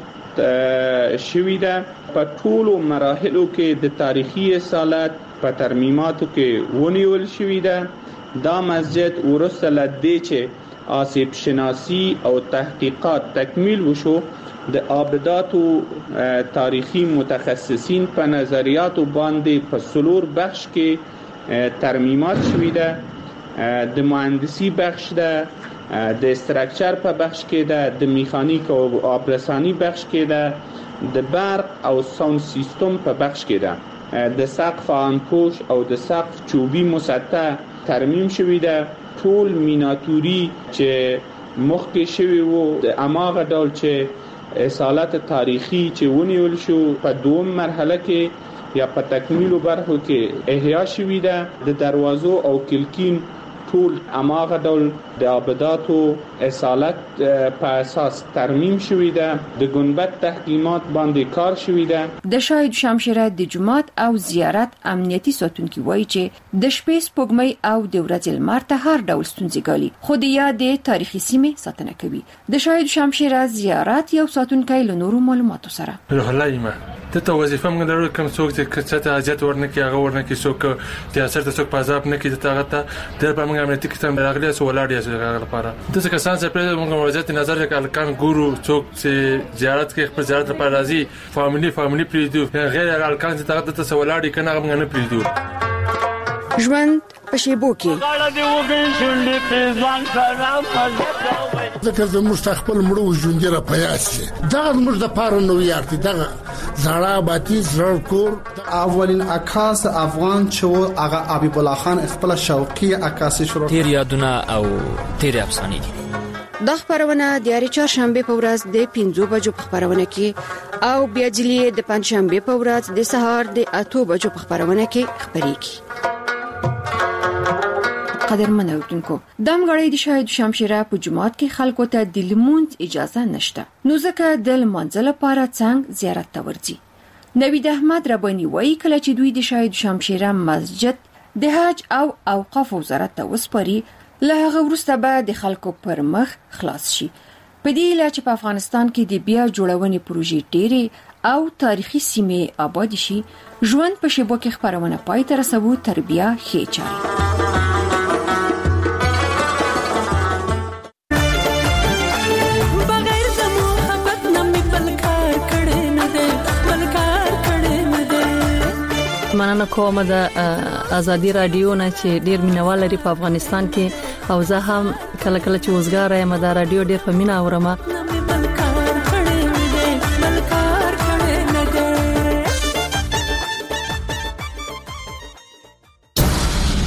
شوی ده. په ټولو مراحلو کې د تاریخي اصالت په ترمیماتو کې ونیول شوی ده. دا مسجد ورسته لدې چې آسیب شناسی او تحقیقات تکمیل وشو، د آباداتو تاریخي متخصصین په نظریاتو باندې په سلور بخش کې ترمیمات شوی ده. د مهندسی بخش ده، د استراکچر په بخش کې ده، د میخانیک او آبرسانی بخش کې ده، د برق او ساوند سیستم په بخش کې ده، د سقف آنپوش او د سقف چوبی مسطح ترمیم شوی ده. ټول میناتوری چې مخکې شوی وو د اماغه ډول چې اصالت تاریخي چې ونیول شو په دوم مرحله کې یا په تکمیل برخو کې احیا شوی ده. د دروازو او کلکین ټول اماغه ډول د آباداتو اصالت په اساس ترمیم شوی ده. د گنبد تحکیمات باندې کار شوی ده. د شاهد شمشیره د جماعت او زیارت امنیتي ساتونکي وایي چې د شپې سپوږمۍ او د ورځې لمر ته هر ډول ستونزې ګالي، خو د یادې تاریخي سیمې ساتنه کوي. د شاهد شمشیره زیارت یو ساتونکی له نورو معلوماتو سره روح الله ایمه ته وظیفه موږ درو کوم څوک چې کڅته حاجت ورنکي هغه ورنکي څوک سیاست څوک په عذاب نه کې ته هغه ته در په موږ امنیتي کتاب راغلی سو ولاړ یې هغه لپاره د څه کسان چې په موږ وضعیت نظر کې الکان ګورو څوک چې زیارت کې خپل زیارت لپاره راځي فاميلي پریدو غیر الکان چې هغه ته ولاړ کنه موږ نه پریدو. ژوند په شیبو کې ځکه زموږ خپل مړو ژوند را پیاس شي دا موږ د پاره نو یارتي دا زړه باتی زړه کور اولین عکاس افغان چې هغه حبیب الله خان خپل شوقي عکاسي شروع تیر یادونه او تیر افسانې دي. د خبرونه د یاري چهارشنبه په ورځ د 5 بجو په خبرونه کې او بیا جلی د پنځشنبه په ورځ د سهار د 8 بجو په خبرونه کې خبريږي. قدرمن اوریدونکو دمغړی د شاهد شمشيره په جمعات کې خلکو ته د لمونځ اجازه نشته، نو ځکه د لمانځه لپاره څنګه زیارت ته ورځي. نوید احمد ربانی وایي کله چې دوی د شاهد شمشيره مسجد د حج او اوقاف وزارت ته وسپاري، له هغه وروسته به د خلکو پر مخ خلاص شي. په دې لاره چې په افغانستان کې د بیا جوړونې پروژې ډېرې او تاریخي سیمې آباد شي، ژوند په شیبو کې خبرونه پای ته رسوو تر بیا ښې چارې. مننه کوم د ازادي رادیو نه چې ډیر مینوال لري په افغانستان کې، او زه هم کله کله چې وزګار یم د رادیو ډیر په مینا اورم.